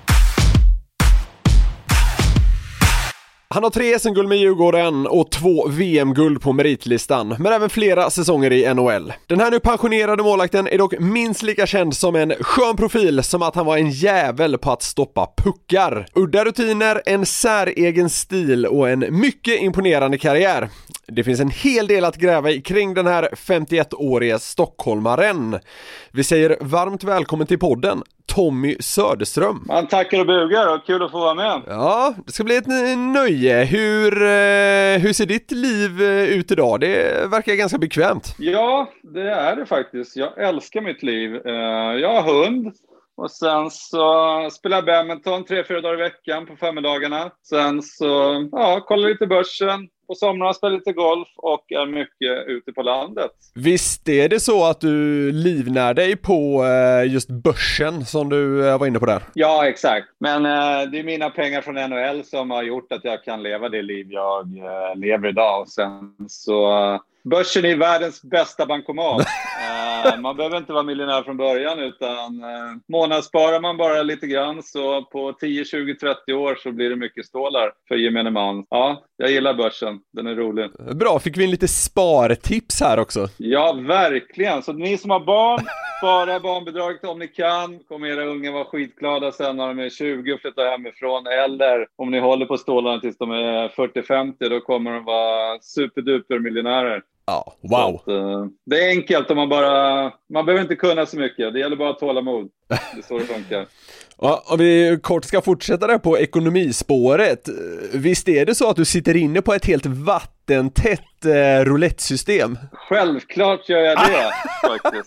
Han har 3 SM-guld med Djurgården och 2 VM-guld på meritlistan, men även flera säsonger i NHL. Den här nu pensionerade målvakten är dock minst lika känd som en skön profil som att han var en jävel på att stoppa puckar. Udda rutiner, en säregen stil och en mycket imponerande karriär. Det finns en hel del att gräva i kring den här 51-åriga stockholmaren. Vi säger varmt välkommen till podden, Tommy Söderström. Man tackar och bugar och kul att få vara med. Ja, det ska bli ett nöje. Hur ser ditt liv ut idag? Det verkar ganska bekvämt. Ja, det är det faktiskt. Jag älskar mitt liv. Jag har hund. Och sen så spelar jag badminton 3-4 dagar i veckan på förmiddagarna. Sen så kollar lite börsen. På somrarna spelar lite golf och är mycket ute på landet. Visst är det så att du livnär dig på just börsen som du var inne på där? Ja, exakt. Men det är mina pengar från NHL som har gjort att jag kan leva det liv jag lever idag. Och sen så... Börsen är världens bästa bankomat. Man behöver inte vara miljonär från början utan månadssparar man bara lite grann så på 10, 20, 30 år så blir det mycket stålar för gemene man. Ja, jag gillar börsen. Den är rolig. Bra, fick vi en lite spartips här också? Ja, verkligen. Så ni som har barn, spara barnbidraget om ni kan. Kommer era unga vara skitglada sen när de är 20 och flyttar hemifrån. Eller om ni håller på stålarna tills de är 40-50 då kommer de vara superduper miljonärer. Ja, wow. Så att, det är enkelt om man behöver inte kunna så mycket. Det gäller bara att tåla mod. Det är så det funkar. Ja, om vi kort ska fortsätta där på ekonomispåret. Visst är det så att du sitter inne på ett helt vattentätt roulette-system? Självklart gör jag det faktiskt.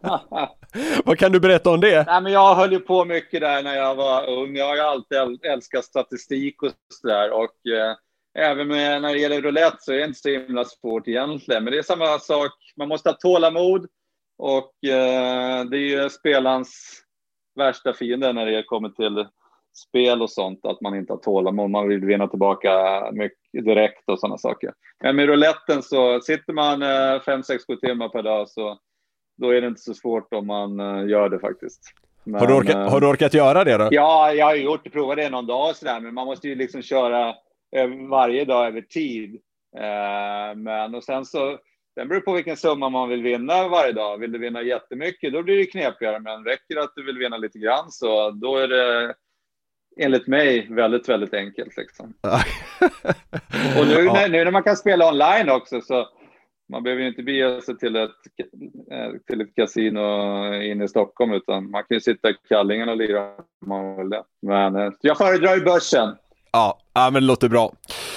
Vad kan du berätta om det? Nej, men jag höll ju på mycket där när jag var ung. Jag har ju alltid älskat statistik och sådär. Och även när det gäller roulette så är det inte så himla svårt egentligen. Men det är samma sak. Man måste ha tålamod. Och det är ju spelarens värsta fiende när det kommer till spel och sånt. Att man inte har tålamod. Man vill vinna tillbaka mycket direkt och sådana saker. Men med rouletten så sitter man 5-6-7 timmar per dag så då är det inte så svårt om man gör det faktiskt. Men, har du orkat göra det då? Ja, jag har provat det någon dag sådär. Men man måste ju liksom köra varje dag över tid. Men och sen så den beror på vilken summa man vill vinna varje dag. Vill du vinna jättemycket då blir det knepigare. Men räcker det att du vill vinna lite grann så då är det enligt mig väldigt, väldigt enkelt liksom. Och nu när man kan spela online också så man behöver ju inte bege sig till ett kasino inne i Stockholm utan man kan ju sitta i Kallingen och lira om man vill det. Men jag föredrar ju börsen. Ja, men det låter bra.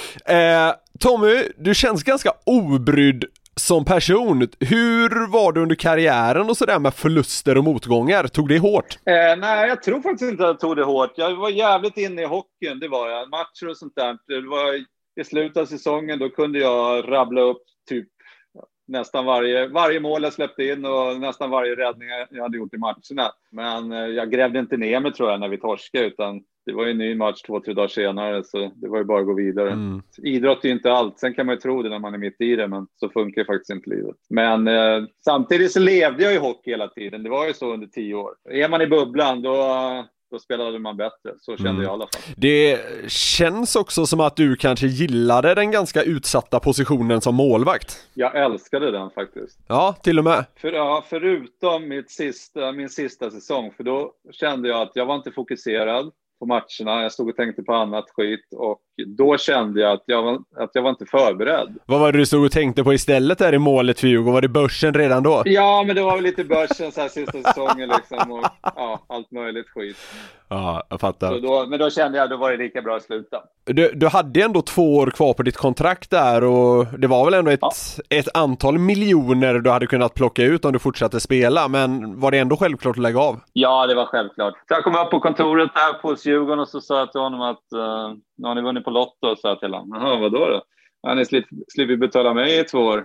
Tommy, du känns ganska obrydd som person. Hur var det under karriären och sådär med förluster och motgångar? Tog det hårt? Nej, jag tror faktiskt inte att jag tog det hårt. Jag var jävligt inne i hockeyn, det var jag. Matcher och sånt där. Det var i slutet av säsongen, då kunde jag rabbla upp typ nästan varje mål jag släppte in och nästan varje räddning jag hade gjort i matcherna. Men jag grävde inte ner mig tror jag när vi torskade utan det var ju en ny match 2-3 dagar senare så det var ju bara att gå vidare. Idrott är ju inte allt. Sen kan man ju tro det när man är mitt i det men så funkar ju faktiskt inte livet. Men samtidigt så levde jag ju hockey hela tiden. Det var ju så under 10 år. Är man i bubblan då spelade man bättre. Så kände jag i alla fall. Det känns också som att du kanske gillade den ganska utsatta positionen som målvakt. Jag älskade den faktiskt. Ja, till och med. Förutom min sista säsong. För då kände jag att jag var inte fokuserad på matcherna. Jag stod och tänkte på annat skit. Och då kände jag att jag var inte förberedd. Vad var det du stod och tänkte på istället där i målet för Djurgården? Var det börsen redan då? Ja, men det var väl lite börsen så här sista säsongen liksom. Och allt möjligt skit. Ja, jag fattar. Men då kände jag att då var det lika bra att sluta. Du hade ändå 2 år kvar på ditt kontrakt där och det var väl ändå ett antal miljoner du hade kunnat plocka ut om du fortsatte spela, men var det ändå självklart att lägga av? Ja, det var självklart. Så jag kom upp på kontoret där på Djurgården och så sa jag till honom att nu har ni vunnit på Lotto och sa till honom. Jaha, vadå då? Ja, ni slipper betala mig i 2 år.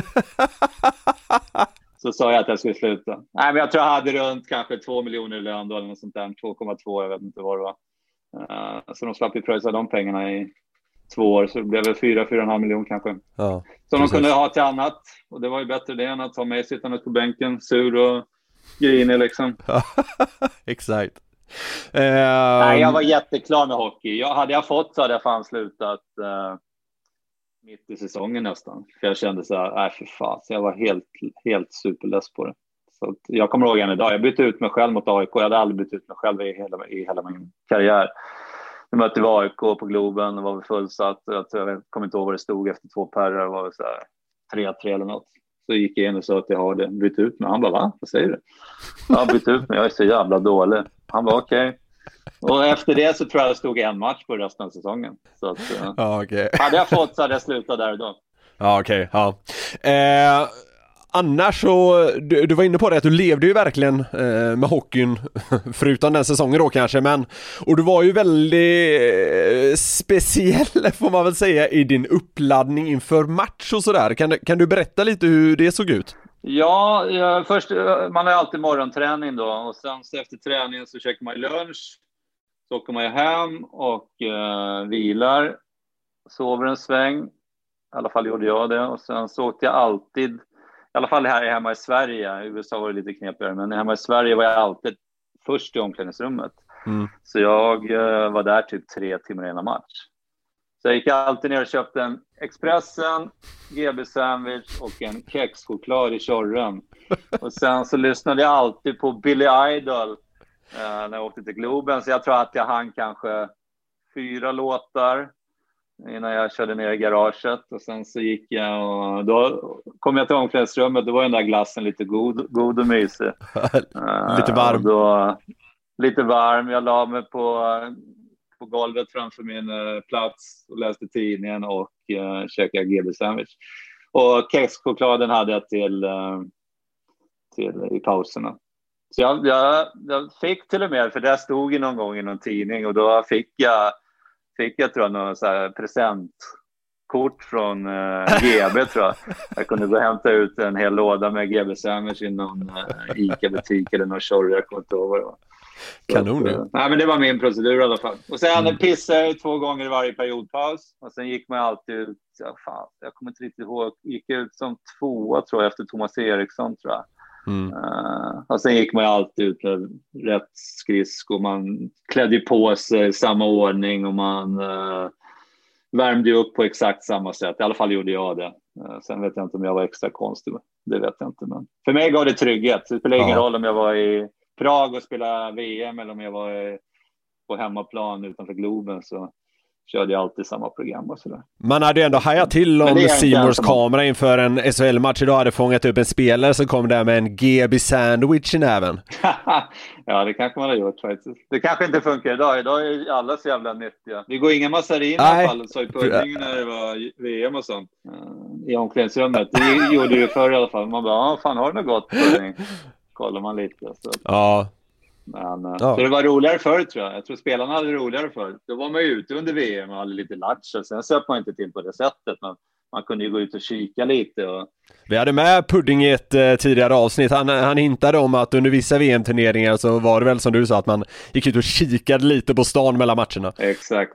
Så sa jag att jag skulle sluta. Nej, men jag tror jag hade runt kanske 2 miljoner i lön då, eller något sånt där. 2,2, jag vet inte vad det var. Så de slapp ju pröjsa de pengarna i 2 år. Så det blev väl 4,5 miljoner kanske. Ja, så de kunde ha till annat. Och det var ju bättre det än att ha mig sittande på bänken, sur och grinig liksom. Exakt. Nej, jag var jätteklar med hockey. Hade jag fått så hade jag fan slutat mitt i säsongen nästan. För jag kände så här, för fan. Så jag var helt superless på det. Så att jag kommer ihåg en idag. Jag bytte ut mig själv mot AIK. Jag hade aldrig bytt ut mig själv i hela min karriär. Vi mötte AIK på Globen och var vi fullsatt. Jag kommer inte ihåg vad det stod efter 2 perrar. Det var väl så här 3-3 eller något. Så gick jag in och sa att jag hade bytt ut mig. Han bara, va? Vad säger du? Jag har bytt ut mig, jag är så jävla dålig. Han bara, okej. Och efter det så tror jag det stod 1 match på resten av säsongen. Så att, hade jag fått så hade jag slutat där då. Ja, okej. Ja. Annars så, du var inne på det att du levde ju verkligen med hockeyn förutom den säsongen då kanske, men och du var ju väldigt speciell får man väl säga i din uppladdning inför match och sådär. Kan du berätta lite hur det såg ut? Ja, först, man har ju alltid morgonträning då och sen så efter träningen så käkar man lunch, så åker man hem och vilar, sover en sväng, i alla fall gjorde jag det, och sen så åkte jag alltid, i alla fall här hemma i Sverige, i USA var det lite knepigare, men hemma i Sverige var jag alltid först i omklädningsrummet. Så jag var där typ 3 timmar innan match. Så jag gick alltid ner och köpte en Expressen, GB-sandwich och en kexchoklad i Tjorren. Och sen så lyssnade jag alltid på Billy Idol när jag åkte till Globen. Så jag tror att jag hann kanske 4 låtar innan jag körde ner i garaget. Och sen så gick jag och då kom jag till omklädningsrummet. Då var den där glassen lite god och mysig. Lite varm. Lite varm. Jag la mig på golvet framför min plats och läste tidningen och käkade GB-sandwich. Och kexchokladen hade jag till i pauserna. Så jag fick till och med, för det stod ju någon gång i någon tidning och då fick jag tror jag någon så här presentkort från GB tror jag. Jag kunde gå och hämta ut en hel låda med GB-sandwich i någon Ica-butik eller någon Tjorre, jag kommer inte ihåg vad det var. Kanon det. Nej, men det var min procedur i alla fall. Och sen pissade jag 2 gånger i varje periodpaus. Och sen gick man alltid ut. Jag kommer inte riktigt ihåg. Gick ut som 2 tror jag efter Thomas Eriksson tror jag. Och sen gick man alltid ut med rätt skridskor. Man klädde på sig i samma ordning och man värmde upp på exakt samma sätt. I alla fall gjorde jag det. Sen vet jag inte om jag var extra konstig. Det vet jag inte. Men för mig gav det trygghet. Så det spelar ingen roll om jag var i Prag och spela VM eller om jag var på hemmaplan utanför Globen, så körde jag alltid samma program och sådär. Man hade ju ändå hajat till om Seymours kamera inför en SHL-match idag hade fångat upp en spelare som kom där med en GB-sandwich i näven. Ja, det kanske man har gjort faktiskt. Det kanske inte funkar idag. Idag är alla så jävla nyttiga. Det går inga massarin i alla fall, så i puddingen när det var VM och sånt. I omklädningsrummet. Det gjorde det förr i alla fall. Man bara, fan har det något gott pudding? Kollar man lite. Så. Ja. Men, så det var roligare förr tror jag. Jag tror spelarna hade roligare förr. Då var man ju ute under VM och hade lite latch. Sen söp man inte till på det sättet. Men man kunde ju gå ut och kika lite. Vi hade med Pudding i ett tidigare avsnitt. Han hintade om att under vissa VM-turneringar så var det väl som du sa att man gick ut och kikade lite på stan mellan matcherna. Exakt.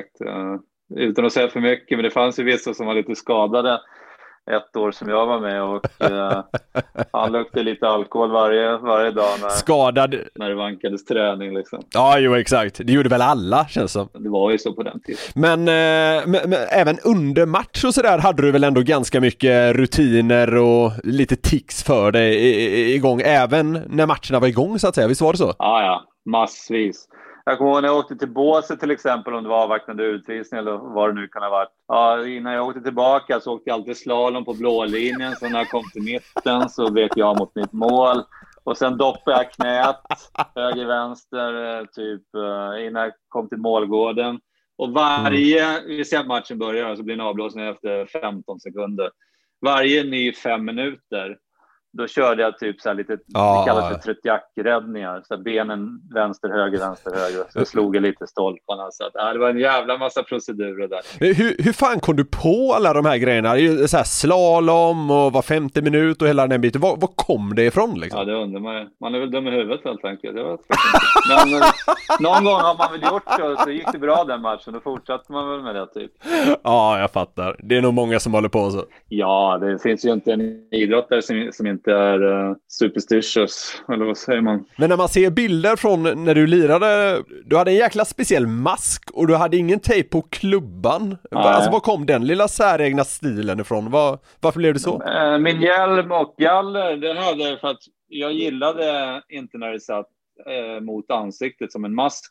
Utan att säga för mycket. Men det fanns ju vissa som var lite skadade. 1 år som jag var med och han luktade lite alkohol varje dag när det vankades träning liksom. Ja, jo exakt. Det gjorde väl alla, känns som. Det var ju så på den tiden. Men även under match och sådär hade du väl ändå ganska mycket rutiner och lite tics för dig igång, även när matcherna var igång så att säga. Visst var det så? Ja, massvis. Jag kommer ihåg när jag åkte till Båse till exempel, om det var avvaktande utvisning eller vad det nu kan ha varit. Ja, innan jag åkte tillbaka så åkte jag alltid slalom på blå linjen. Så när jag kom till mitten så vek jag mot mitt mål. Och sen doppade jag knät, höger, vänster, typ innan jag kom till målgården. Och vi ser att matchen börjar så blir en avblåsning efter 15 sekunder. Varje ny 5 minuter. Då körde jag typ så här lite, det kallas för tröttjackräddningar. Så benen vänster, höger. Så slog jag lite stolparna. Så att, det var en jävla massa procedurer där. Hur fan kom du på alla de här grejerna? Så här slalom och var 50 minut och hela den biten. Var kom det ifrån liksom? Ja, det undrar man. Man är väl dum i huvudet helt enkelt. Men någon gång har man väl gjort så gick det bra den matchen. Då fortsatte man väl med det typ. Ja, jag fattar. Det är nog många som håller på så. Ja, det finns ju inte en idrottare som inte är superstitious, eller vad säger man? Men när man ser bilder från när du lirade, du hade en jäkla speciell mask och du hade ingen tejp på klubban. Alltså, var kom den lilla säregna stilen ifrån? Varför blev det så? Min hjälm och galler, den hade jag för att jag gillade inte när det satt mot ansiktet som en mask var.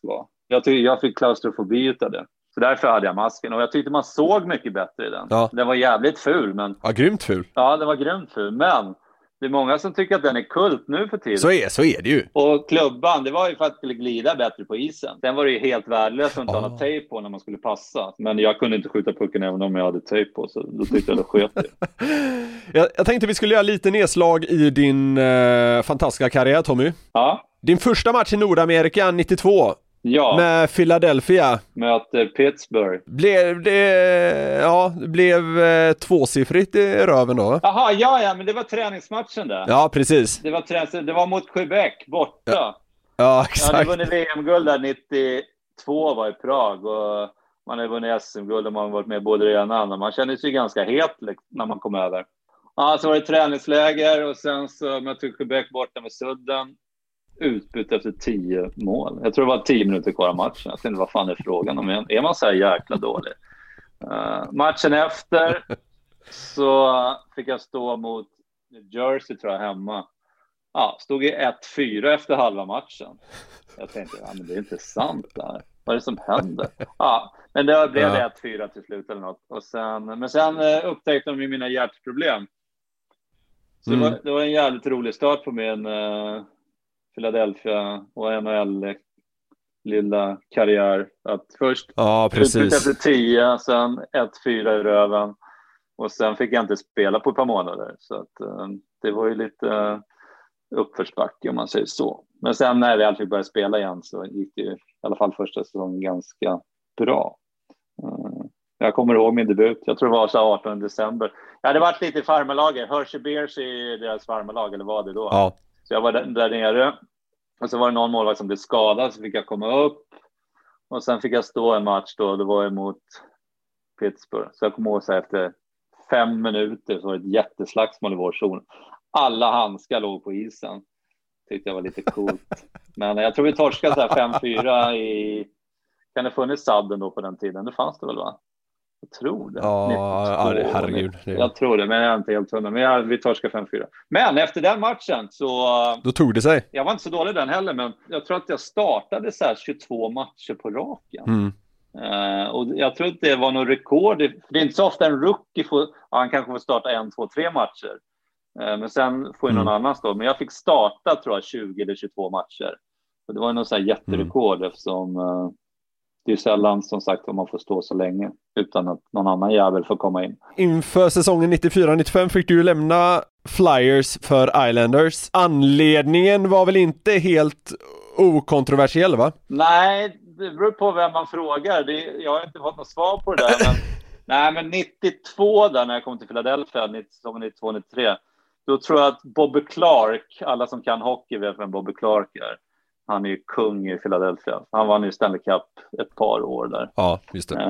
Jag fick klaustrofobi utav det. Så därför hade jag masken. Och jag tyckte man såg mycket bättre i den. Ja. Den var jävligt ful. Men... Ja, grymt ful. Ja, den var grymt ful. Men det är många som tycker att den är kult nu för tiden. Så är det ju. Och klubban, det var ju för att det skulle glida bättre på isen. Den var det ju helt värdelöst att inte ha någon tejp på när man skulle passa. Men jag kunde inte skjuta pucken även om jag hade tejp på. Så då tyckte jag det sköt det. Jag tänkte vi skulle göra lite nedslag i din fantastiska karriär, Tommy. Ja. Din första match i Nordamerika 92. Ja. Med Philadelphia. Möter Pittsburgh. Blev tvåsiffrigt i röven då? Jaha, ja, men det var träningsmatchen där. Ja, precis. Det var mot Quebec, borta. Ja, exakt. Jag hade vunnit VM-guld där 92 var i Prag. Och man hade vunnit SM-guld och man har varit med både det ena och andra. Man kände sig ganska het när man kom över. Ja, så var det träningsläger och sen så mötte Quebec borta med Sudden. Utbytt efter 10 mål. Jag tror det var 10 minuter kvar av matchen. Jag tänkte, vad fan är frågan om? Är man så här jäkla dålig? Matchen efter så fick jag stå mot New Jersey, tror jag, hemma. Ja, stod i 1-4 efter halva matchen. Jag tänkte, men det är inte sant där. Vad är det som händer? Ja, men det blev det 1-4 till slut eller något. Och sen upptäckte de mina hjärtproblem. Så det var en jävligt rolig start på min Philadelphia och NHL lilla karriär. Att först precis. efter 10, sen 1-4 i röven. Och sen fick jag inte spela på ett par månader. Så att det var ju lite uppförsbacke om man säger så. Men sen när vi alltid började spela igen så gick det ju, i alla fall första säsongen, ganska bra. Jag kommer ihåg min debut. Jag tror det var så 18 december. Jag hade varit lite i farmarlaget. Hershey Bears i deras farmarlag, eller vad det då? Ja. Så jag var där nere. Och så var det någon målvakt som blev skadad, så fick jag komma upp. Och sen fick jag stå en match då. Det var emot Pittsburgh. Så jag kommer ihåg så här, efter 5 minuter så var det ett jätteslagsmål i vår zon. Alla handskar låg på isen. Tyckte jag var lite coolt. Men jag tror vi torskade så här 5-4 i... Kan det funnits Sudden då på den tiden? Det fanns det väl, va? Jag tror det. Ja, herregud. Jag tror det, men jag är inte helt hundra. Men vi torskade 5-4. Men efter den matchen så... Då tog det sig. Jag var inte så dålig den heller, men jag tror att jag startade så här 22 matcher på raken. Och jag tror inte det var någon rekord. Det är inte så ofta en rookie får... Ja, han kanske får starta 1, 2, 3 matcher. Men sen får ju någon annan stå. Men jag fick starta, tror jag, 20 eller 22 matcher. Och det var någon så här jätterekord eftersom... Det är sällan, som sagt, om man får stå så länge utan att någon annan jävel får komma in. Inför säsongen 94-95 fick du lämna Flyers för Islanders. Anledningen var väl inte helt okontroversiell, va? Nej, det beror på vem man frågar. Jag har inte fått något svar på det där. Men 92 där, när jag kom till Philadelphia, säsongen 92-93, då tror jag att Bobby Clark, alla som kan hockey vet vem Bobby Clark är. Han är ju kung i Philadelphia. Han vann ju Stanley Cup ett par år där. Ja, just det.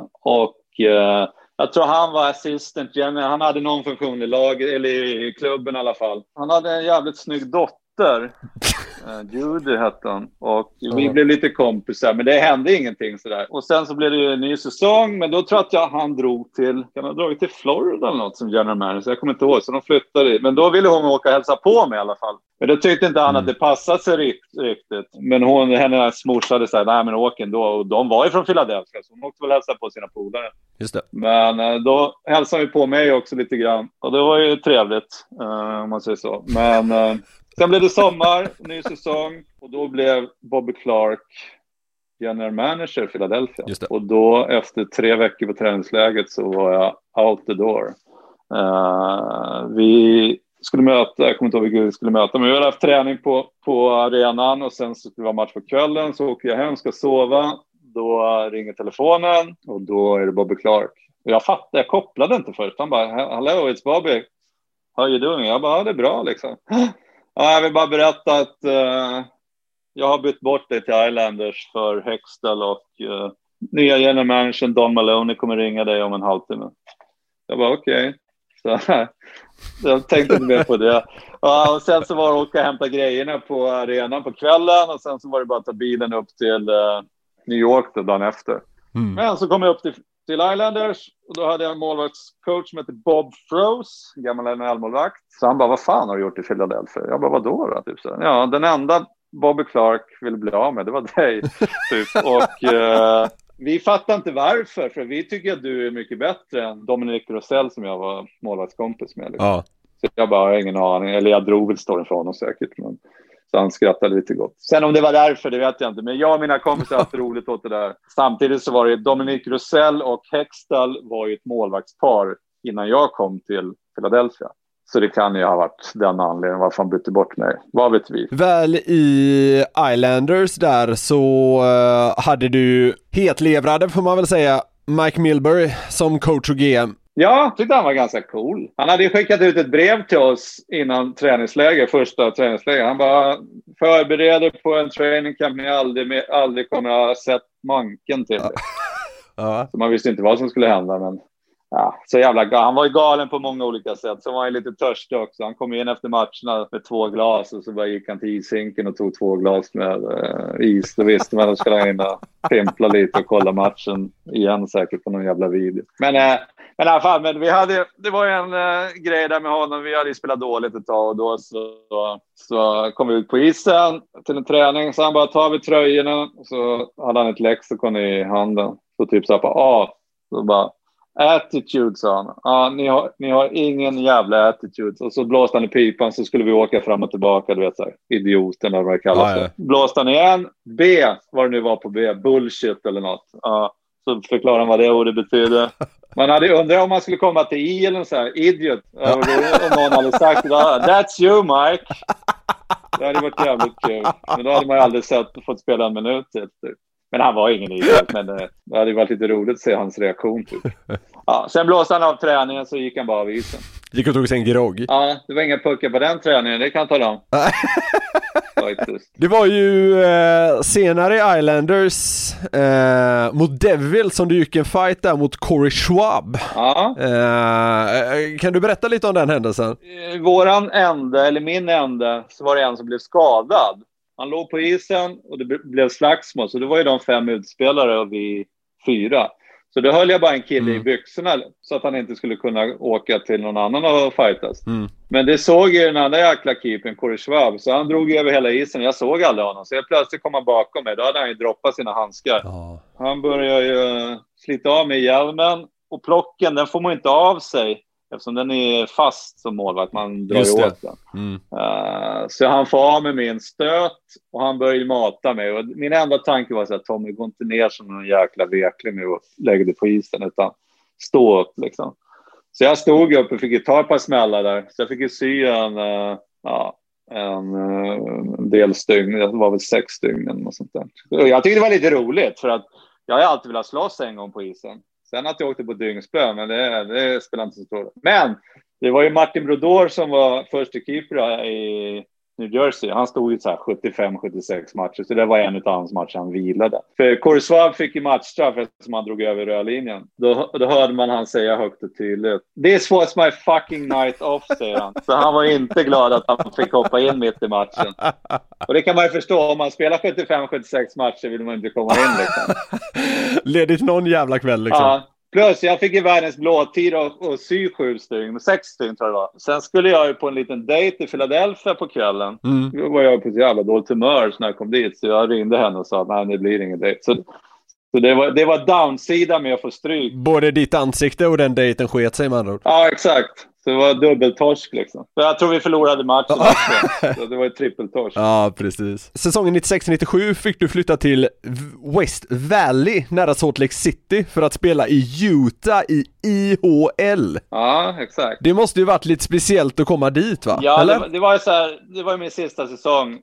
Jag tror han var assistant general. Han hade någon funktion i laget, eller i klubben i alla fall. Han hade en jävligt snygg dotter. Judy hette han. Och vi blev lite kompisar, men det hände ingenting sådär. Och sen så blev det ju en ny säsong, men då tror jag att han drog till... Kan han ha dragit till Florida eller något som general manager? Jag kommer inte ihåg, så de flyttade. Men då ville hon åka och hälsa på mig i alla fall. Men då tyckte inte han att det passade sig riktigt. Men henne smorsade så här, nej men åk ändå. Och de var ju från Philadelphia, så hon åkte väl hälsa på sina polare. Just det. Men då hälsade vi på mig också lite grann. Och det var ju trevligt, om man säger så. Men sen blev det sommar, ny säsong. Och då blev Bobby Clark general manager i Philadelphia. Just det. Och då efter 3 veckor på träningsläget så var jag out the door. Vi skulle möta, jag kommer inte ihåg vilka vi skulle möta, men vi hade haft träning på arenan och sen så skulle det vara match på kvällen, så åker jag hem, ska sova, då ringer telefonen och då är det Bobby Clark. Och jag kopplade inte först, han bara, hello, it's Bobby, how are you doing? Jag bara, det är bra liksom. Ja, jag vill bara berätta att jag har bytt bort det till Islanders för Hextall och nya general manager Don Maloney kommer ringa dig om en halvtimme. Jag bara, okej. Så jag tänkte inte mer på det. Ja, och sen så var det att åka och hämta grejerna på arenan på kvällen. Och sen så var det bara att ta bilen upp till New York då, dagen efter. Men så kom jag upp till Islanders. Och då hade jag en målvaktscoach som heter Bob Froese, gammal NHL-målvakt. Så han bara, vad fan har du gjort i Philadelphia? Jag bara, vadå då? Typ så. Ja, den enda Bobby Clark ville bli av med, det var dig. Typ. Och vi fattar inte varför, för vi tycker att du är mycket bättre än Dominic Rosell som jag var målvaktskompis med. Liksom. Ja. Så jag bara har ingen aning, eller jag drog väl storyn från honom säkert, men så han skrattade lite gott. Sen om det var därför, det vet jag inte. Men jag och mina kompisar har haft roligt åt det där. Samtidigt så var det Dominic Rosell och Hextall var ju ett målvaktspar innan jag kom till Philadelphia. Så det kan ju ha varit den anledningen varför han bytte bort mig. Vad vet vi? Väl i Islanders där så hade du hetlevrade, får man väl säga, Mike Milbury som coach och GM. Ja, jag tyckte han var ganska cool. Han hade ju skickat ut ett brev till oss innan första träningsläger. Han bara förbereder på en training camp ni aldrig kommer att ha sett manken till det. Ja. Så man visste inte vad som skulle hända, men ja, så jävla han var ju galen på många olika sätt. Så var han lite törstig också. Han kom in efter matcherna med 2 glas och så bara gick han till ishinken och tog 2 glas med is. Då visste man att han skulle in och pimpla lite och kolla matchen igen säkert på någon jävla video. Men i alla fall, det var ju en grej där med honom. Vi hade ju spelat dåligt ett tag och då så kom vi ut på isen till en träning. Så han bara, tar vi tröjorna. Och så hade han ett lexikon i handen. Så typ så här på så bara, attitude, sa han. Ja, ni har ingen jävla attitude. Och så blåste han i pipan, så skulle vi åka fram och tillbaka, du vet så här, idioten eller vad det kallas. Ja. Blåste han igen, B, vad det nu var på B, bullshit eller något. Ja, så förklarade han vad det ordet betyder. Man hade undrat om man skulle komma till I eller så här, idiot. Om någon hade sagt, that's you, Mike. Det hade varit jävligt kul. Men då hade man ju aldrig fått spela en minut till. Men han var ingen idiot, men det hade varit lite roligt att se hans reaktion. Typ. Ja, sen blåste han av träningen, så gick han bara av isen. Gick och tog sig en grogg. Ja, det var inga puckar på den träningen, det kan jag tala om. Det var ju senare i Islanders mot Devil som du gick en fight där mot Corey Schwab. Ja. Kan du berätta lite om den händelsen? Min ände, så var det en som blev skadad. Han låg på isen och det blev slagsmål. Så det var ju de 5 utspelare och vi 4. Så då höll jag bara en kille i byxorna så att han inte skulle kunna åka till någon annan och fightas. Men det såg ju den andra jäkla keepern, Corey Schwab. Så han drog över hela isen. Jag såg aldrig honom. Så jag plötsligt kom han bakom mig. Då hade han ju droppat sina handskar. Han började ju slita av med hjälmen. Och plocken, den får man inte av sig. Eftersom den är fast som målvakt, man drar ju åt den. Så han får av med min stöt och han börjar mata mig. Och min enda tanke var så att Tommy, går inte ner som en jäkla vekling nu och lägger det på isen, utan stå upp liksom. Så jag stod upp och fick ta ett par smällar där. Så jag fick ju sy en del stygn. Det var väl 6 stygn eller något sånt där. Och jag tyckte det var lite roligt, för att jag har alltid velat slåss en gång på isen. Sen att jag åkte på dyngspö, men det spelar inte så stor roll. Men det var ju Martin Brodeur som var första keeper i New Jersey. Han stod i så här 75-76 matcher, så det var en av hans matcher han vilade. För Corey Schwab fick ju matchstraff eftersom han drog över rödlinjen. Då hörde man han säga högt och tydligt: "This was my fucking night off", säger han. Så han var inte glad att han fick hoppa in mitt i matchen. Och det kan man ju förstå, om man spelar 75-76 matcher vill man inte komma in liksom. Ledigt någon jävla kväll liksom. Ja. Plus jag fick ju världens blåtid och sy 7 stygn, 6 stygn tror jag det var. Sen skulle jag ju på en liten dejt i Philadelphia på kvällen. Då var jag på ett jävla dåligt humör när jag kom dit. Så jag ringde henne och sa att nej, det blir ingen dejt. Så det var downsida med att få stryk. Både ditt ansikte och den dejten sket sig, med andra ord. Ja, exakt. Så det var dubbeltorsk liksom. Så jag tror vi förlorade matchen också. Så det var ett trippeltorsk. Ja, precis. Säsongen 96-97 fick du flytta till West Valley nära Salt Lake City för att spela i Utah i IHL. Ja, exakt. Det måste ju varit lite speciellt att komma dit, va? Ja, eller? Det var ju så här, det var min sista säsong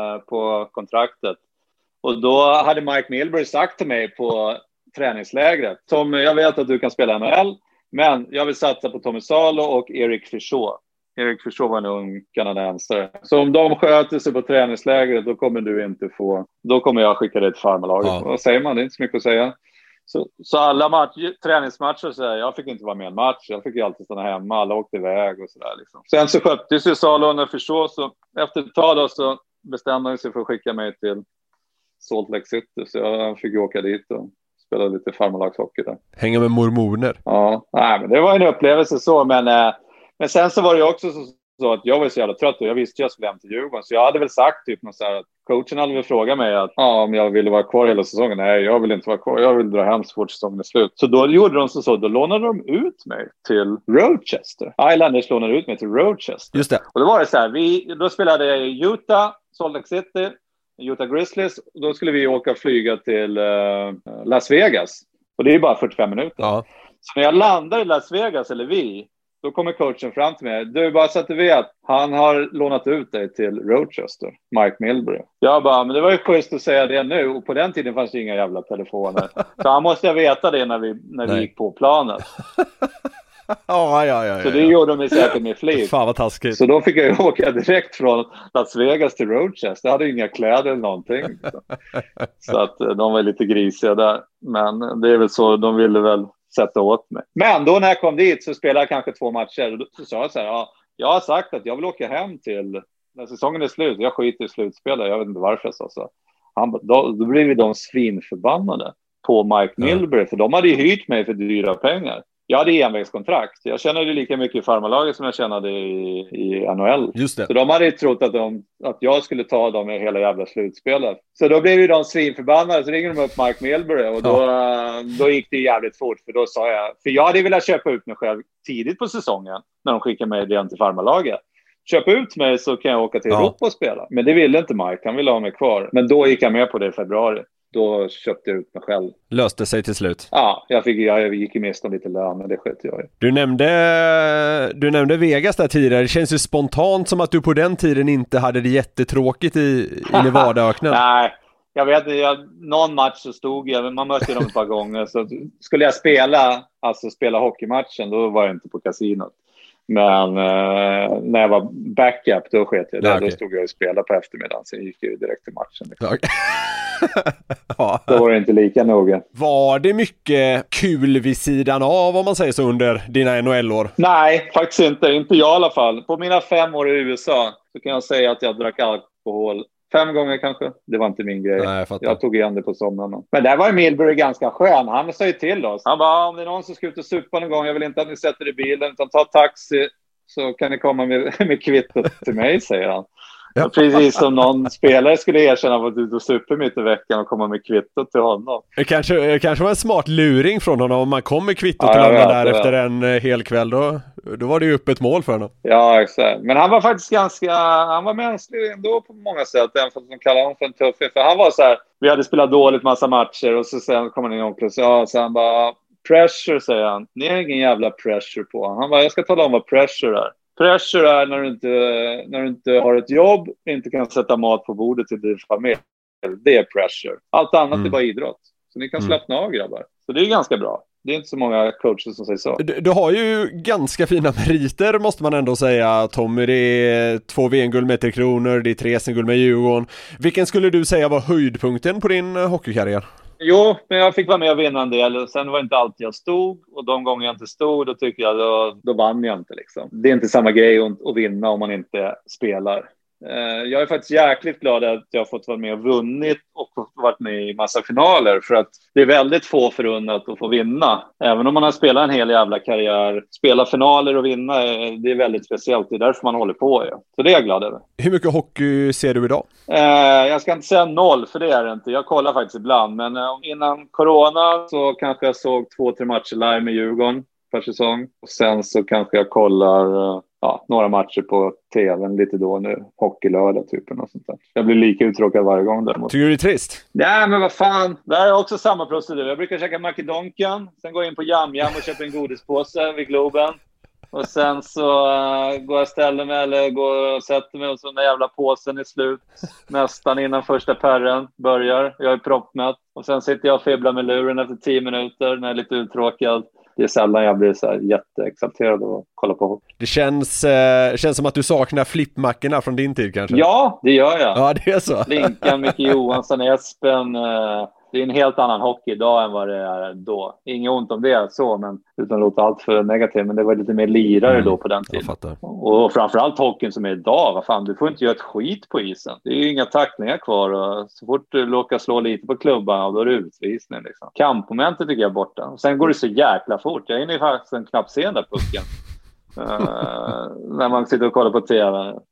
på kontraktet. Och då hade Mike Milbury sagt till mig på träningslägret: "Tom, jag vet att du kan spela NHL, men jag vill satsa på Tommy Salo och Eric Fichaud." Eric Fichaud var en ung kanadensare. Så om de sköter sig på träningslägret, då kommer du inte få... Då kommer jag skicka dig till farmarlaget. Ja. Vad säger man? Det är inte så mycket att säga. Så alla träningsmatcher, så jag fick inte vara med i en match. Jag fick ju alltid stanna hemma. Alla åkte iväg och sådär liksom. Sen så sköttes ju Salo och Fichaud, så efter ett tag då så bestämde han sig för att skicka mig till Salt Lake City. Så jag fick åka dit och spela lite farmarlagshockey där. Hänga med mormoner. Ja, nej, men det var en upplevelse så. Men sen så var det ju också så att jag var så jävla trött och jag visste att jag skulle hem till Djurgården. Så jag hade väl sagt typ något så här: Coachen hade väl frågat mig att om jag ville vara kvar hela säsongen. Nej, jag vill inte vara kvar. Jag vill dra hem så fort säsongen är slut. Så då gjorde de så. Då lånade de ut mig till Rochester. Islanders lånade ut mig till Rochester. Just det. Och då var det så här. Då spelade Utah, Salt Lake City, Utah Grizzlies. Då skulle vi flyga till Las Vegas. Och det är bara 45 minuter. Ja. Så när jag landar i Las Vegas, då kommer coachen fram till mig. Du, bara så att du vet, han har lånat ut dig till Rochester, Mike Milbury. Jag bara, men det var ju schysst att säga det nu. Och på den tiden fanns det inga jävla telefoner. Så han måste veta det när vi gick på planet. Ja. Så det gjorde de säkert med flit. Fan vad taskigt. Så då fick jag åka direkt från Las Vegas till Rochester. Jag hade inga kläder eller någonting. Så att de var lite grisiga där. Men det är väl så, de ville väl sätta åt mig. Men då när jag kom dit så spelade jag kanske 2 matcher. Så sa jag så här, jag har sagt att jag vill åka hem till när säsongen är slut. Jag skiter i slutspelare, jag vet inte varför jag sa så. Då blev de svinförbannade på Mike Milbury. För de hade ju hyrt mig för dyra pengar. Jag hade envägskontrakt. Jag tjänade lika mycket i farmarlaget som jag tjänade i NHL. Just det. Så de hade ju trott att jag skulle ta dem i hela jävla slutspelet. Så då blev ju de svinförbannade. Så ringde de upp Mike Milbury. Och då gick det jävligt fort. För då sa jag... För jag hade velat köpa ut mig själv tidigt på säsongen. När de skickade mig igen till farmarlaget. Köp ut mig så kan jag åka till Europa och spela. Men det ville inte Mike. Han ville ha mig kvar. Men då gick jag med på det i februari. Då köpte jag ut mig själv. Löste sig till slut. Ja, jag gick i mest om lite lön, men det sköt jag i. Du nämnde Vegas där tidigare. Det känns ju spontant som att du på den tiden inte hade det jättetråkigt i Nevadaöknen. Nej, jag vet inte. Någon match så stod jag, man mötte dem ett par gånger. Så skulle jag spela hockeymatchen, då var jag inte på kasinot. Men när jag var backup, då sket jag det. Okay. Då stod jag och spelade på eftermiddagen. Sen gick jag direkt till matchen. Okay. Då var det inte lika noga. Var det mycket kul vid sidan av, om man säger så, under dina NHL-år? Nej, faktiskt inte. Inte jag i alla fall. På mina 5 år i USA så kan jag säga att jag drack alkohol 5 gånger kanske. Det var inte min grej. Nej, jag tog igen det på somrarna. Men där var ju Milbury ganska skön. Han sa ju till oss. Han bara, om det är någon som ska ut och supa någon gång, jag vill inte att ni sätter i bilen, utan ta taxi så kan ni komma med kvittot till mig, säger han. Ja. Precis som någon spelare skulle erkänna att du super mitt i veckan och komma med kvittot till honom. Det kanske var en smart luring från honom. Om man kommer kvittot till honom där efter en hel kväll, då var det ju upp ett mål för honom. Ja, exakt. Men han var faktiskt han var mänsklig ändå på många sätt, även för att de kallar honom för en tuffing. För han var så här, vi hade spelat dåligt massa matcher och så sen kommer han igång plus. Ja, så han bara, pressure, säger han. Ni har ingen jävla pressure på honom. Han bara, jag ska tala om vad pressure är. Pressure är när du inte har ett jobb, inte kan sätta mat på bordet till din familj. Det är pressure. Allt annat är bara idrott. Så ni kan slappna av, grabbar. Så det är ganska bra. Det är inte så många coacher som säger så. Du har ju ganska fina meriter, måste man ändå säga, Tommy. Det är 2 VM-guld med 3 Kronor, det är 3 SM-guld med Djurgården. Vilken skulle du säga var höjdpunkten på din hockeykarriär? Jo, men jag fick vara med och vinna en del. Sen var det inte alltid jag stod. Och de gånger jag inte stod, då tycker jag då vann jag inte. Liksom. Det är inte samma grej att vinna om man inte spelar. Jag är faktiskt jäkligt glad att jag har fått vara med och vunnit och varit med i massa finaler. För att det är väldigt få förunnat att få vinna. Även om man har spelat en hel jävla karriär. Spela finaler och vinna, det är väldigt speciellt. Det är därför man håller på. Ja. Så det är jag glad över. Hur mycket hockey ser du idag? Jag ska inte säga 0, för det är det inte. Jag kollar faktiskt ibland. Men innan corona så kanske jag såg 2-3 matcher live med Djurgården per säsong. Och sen så kanske jag kollar några matcher på tvn lite då nu. Hockeylördag typen och sånt där. Jag blir lika uttråkad varje gång däremot. Tycker du det är trist? Nej, men vad fan. Det är också samma procedur. Jag brukar käka Makedonken. Sen går jag in på Jam och köper en godispåse vid Globen. Och sen så går jag och ställer mig eller går och sätter mig och så när jävla påsen är slut. Nästan innan första perren börjar. Jag är proppmätt. Och sen sitter jag och fibblar med luren efter 10 minuter när jag är lite uttråkad. Det är sällan jag blir så här jätteexalterad och kolla på hockey. Det känns som att du saknar flippmackorna från din tid kanske? Ja, det gör jag. Ja, det är så. Linkan, Micke Johansson, Espen. Det är en helt annan hockey idag än vad det är då. Inget ont om det så, men utan att låta allt för negativt. Men det var lite mer lirare då på den tiden. Och framförallt hockeyn som är idag. Vad fan, du får inte göra ett skit på isen. Det är ju inga tacklingar kvar. Och så fort du råkar slå lite på klubban, då är det utvisning. Liksom. Kampmomentet tycker jag är borta. Och sen går det så jäkla fort. Jag är faktiskt en knappt se den där pucken. När man sitter och kollar på tv.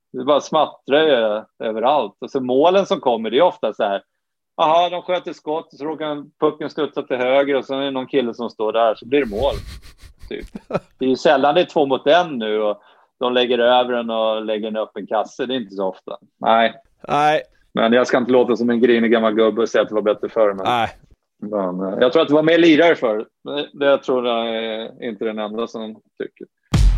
Det bara smattrar ju överallt. Och så målen som kommer, det är ofta så här. Jaha, de sköter skott, så råkar pucken studsa till höger och så är det någon kille som står där, så blir det mål. Typ. Det är ju sällan det är 2 mot 1 nu och de lägger över den och lägger en öppen kasse. Det är inte så ofta. Nej. Men jag ska inte låta som en grinig gammal gubbe och säga att det var bättre förr. Men jag tror att det var mer lirare förr. Det tror jag är inte den enda som tycker.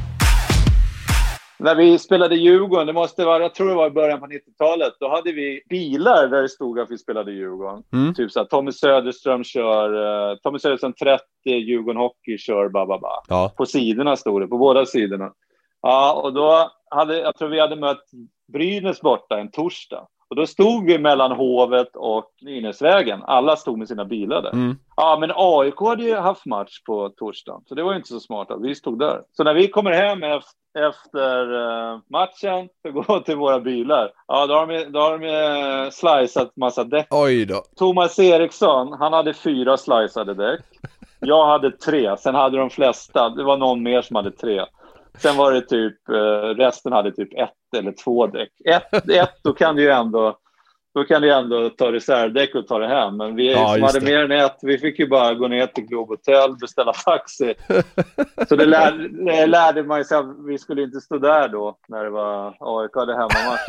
När vi spelade Djurgården, jag tror det var i början på 90-talet, då hade vi bilar där det stod att vi spelade Djurgården. Typ så här, Tommy Söderström 30, Djurgården Hockey kör bababa. Ja. På sidorna stod det, på båda sidorna. Ja, och då jag tror vi hade mött Brynäs borta en torsdag. Och då stod vi mellan Hovet och Nynäsvägen. Alla stod med sina bilar där. Ja, men AIK hade ju haft match på torsdagen. Så det var ju inte så smart att vi stod där. Så när vi kommer hem efter matchen för att gå till våra bilar. Ja, då har de slicat massa däck. Oj då. Thomas Eriksson, han hade 4 slicade däck. Jag hade 3. Sen hade de flesta, det var någon mer som hade 3. Sen var det typ, resten hade typ 1 eller 2 däck. Ett då kan du ju ändå ta reservdäck och ta det hem. Men vi som hade mer än 1, vi fick ju bara gå ner till Globe Hotel, beställa taxi. Så det lärde man sig att vi skulle inte stå där då när det var AIK hade hemmamatch.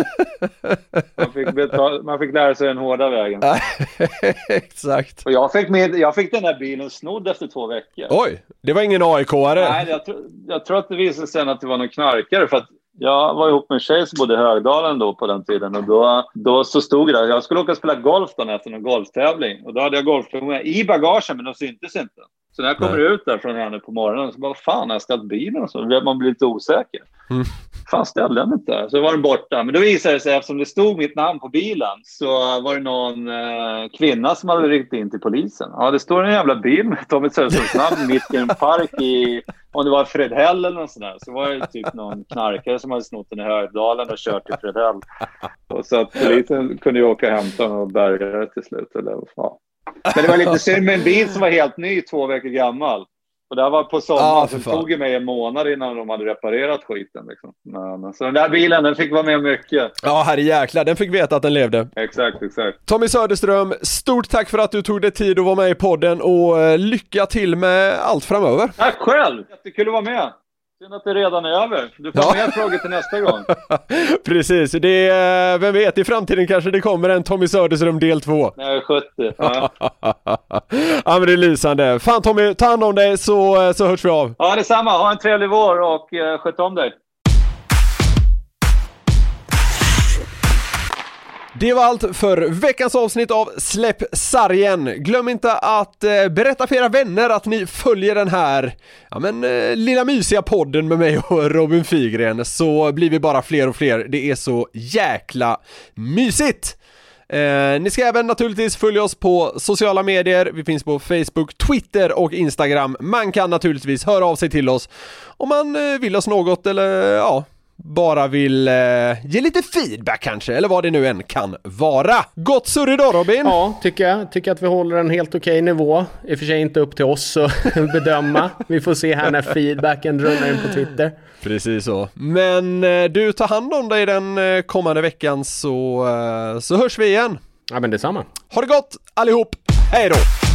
Man fick lära sig den hårda vägen. Exakt. Och jag fick den där bilen snodd efter 2 veckor. Oj, det var ingen AIK-are. Nej, jag tror att det visade sig att det var någon knarkare, för att jag var ihop med en tjej som bodde i Högdalen då på den tiden, och då så stod det där. Jag skulle åka och spela golf då efter en golftävling, och då hade jag golfklubborna i bagagen, men de syntes inte. Så när jag kommer ut där från henne på morgonen så bara, fan, jag ställt bilen och så. Man blir lite osäker. Fan, ställde den inte där. Så var den borta. Men då visade det sig, eftersom det stod mitt namn på bilen, så var det någon kvinna som hade ringt in till polisen. Ja, det står en jävla bil med Tommy Söderströms namn mitt i en park om det var Fredhäll eller något sånt där. Så var det typ någon knarkare som hade snott den i Högdalen och kört till Fredhäll. Och så att polisen kunde ju åka och hämta och bärga det till slut. Eller vad. Men det var lite synd med en bil som var helt ny, 2 veckor gammal. Och det var på sommaren, så det tog ju mig en månad innan de hade reparerat skiten. Liksom. Så den där bilen, den fick vara med mycket. Ja, herre jäklar, den fick veta att den levde. Exakt. Tommy Söderström, stort tack för att du tog dig tid att vara med i podden, och lycka till med allt framöver. Tack själv, jättekul att vara med. Synd att det redan är över. Du får mer frågor till nästa gång. Precis, vem vet, i framtiden kanske det kommer en Tommy Söderström del 2. Nej, 70. Ja. Ja, men det är lysande. Fan Tommy, ta hand om dig så hörs vi av. Ja, detsamma. Ha en trevlig vår och sköt om dig. Det var allt för veckans avsnitt av Släpp sargen. Glöm inte att berätta för era vänner att ni följer den här lilla mysiga podden med mig och Robin Figren, så blir vi bara fler och fler. Det är så jäkla mysigt. Ni ska även naturligtvis följa oss på sociala medier. Vi finns på Facebook, Twitter och Instagram. Man kan naturligtvis höra av sig till oss om man vill oss något, eller bara vill ge lite feedback kanske, eller vad det nu än kan vara. Gott surr idag, Robin. Ja, tycker att vi håller en helt okej nivå. I och för sig inte upp till oss att bedöma. Vi får se här när feedbacken rullar in på Twitter. Precis så. Men du, tar hand om dig den kommande veckan, så hörs vi igen. Ja, men detsamma. Ha det gott allihop. Hej då.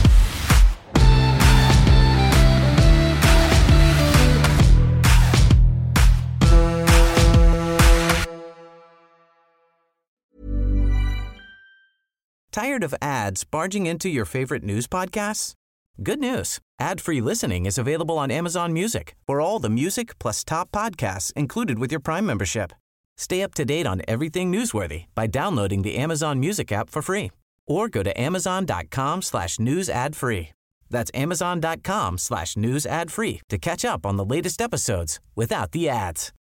Tired of ads barging into your favorite news podcasts? Good news. Ad-free listening is available on Amazon Music for all the music plus top podcasts included with your Prime membership. Stay up to date on everything newsworthy by downloading the Amazon Music app for free or go to amazon.com/news ad free. That's amazon.com/news ad free to catch up on the latest episodes without the ads.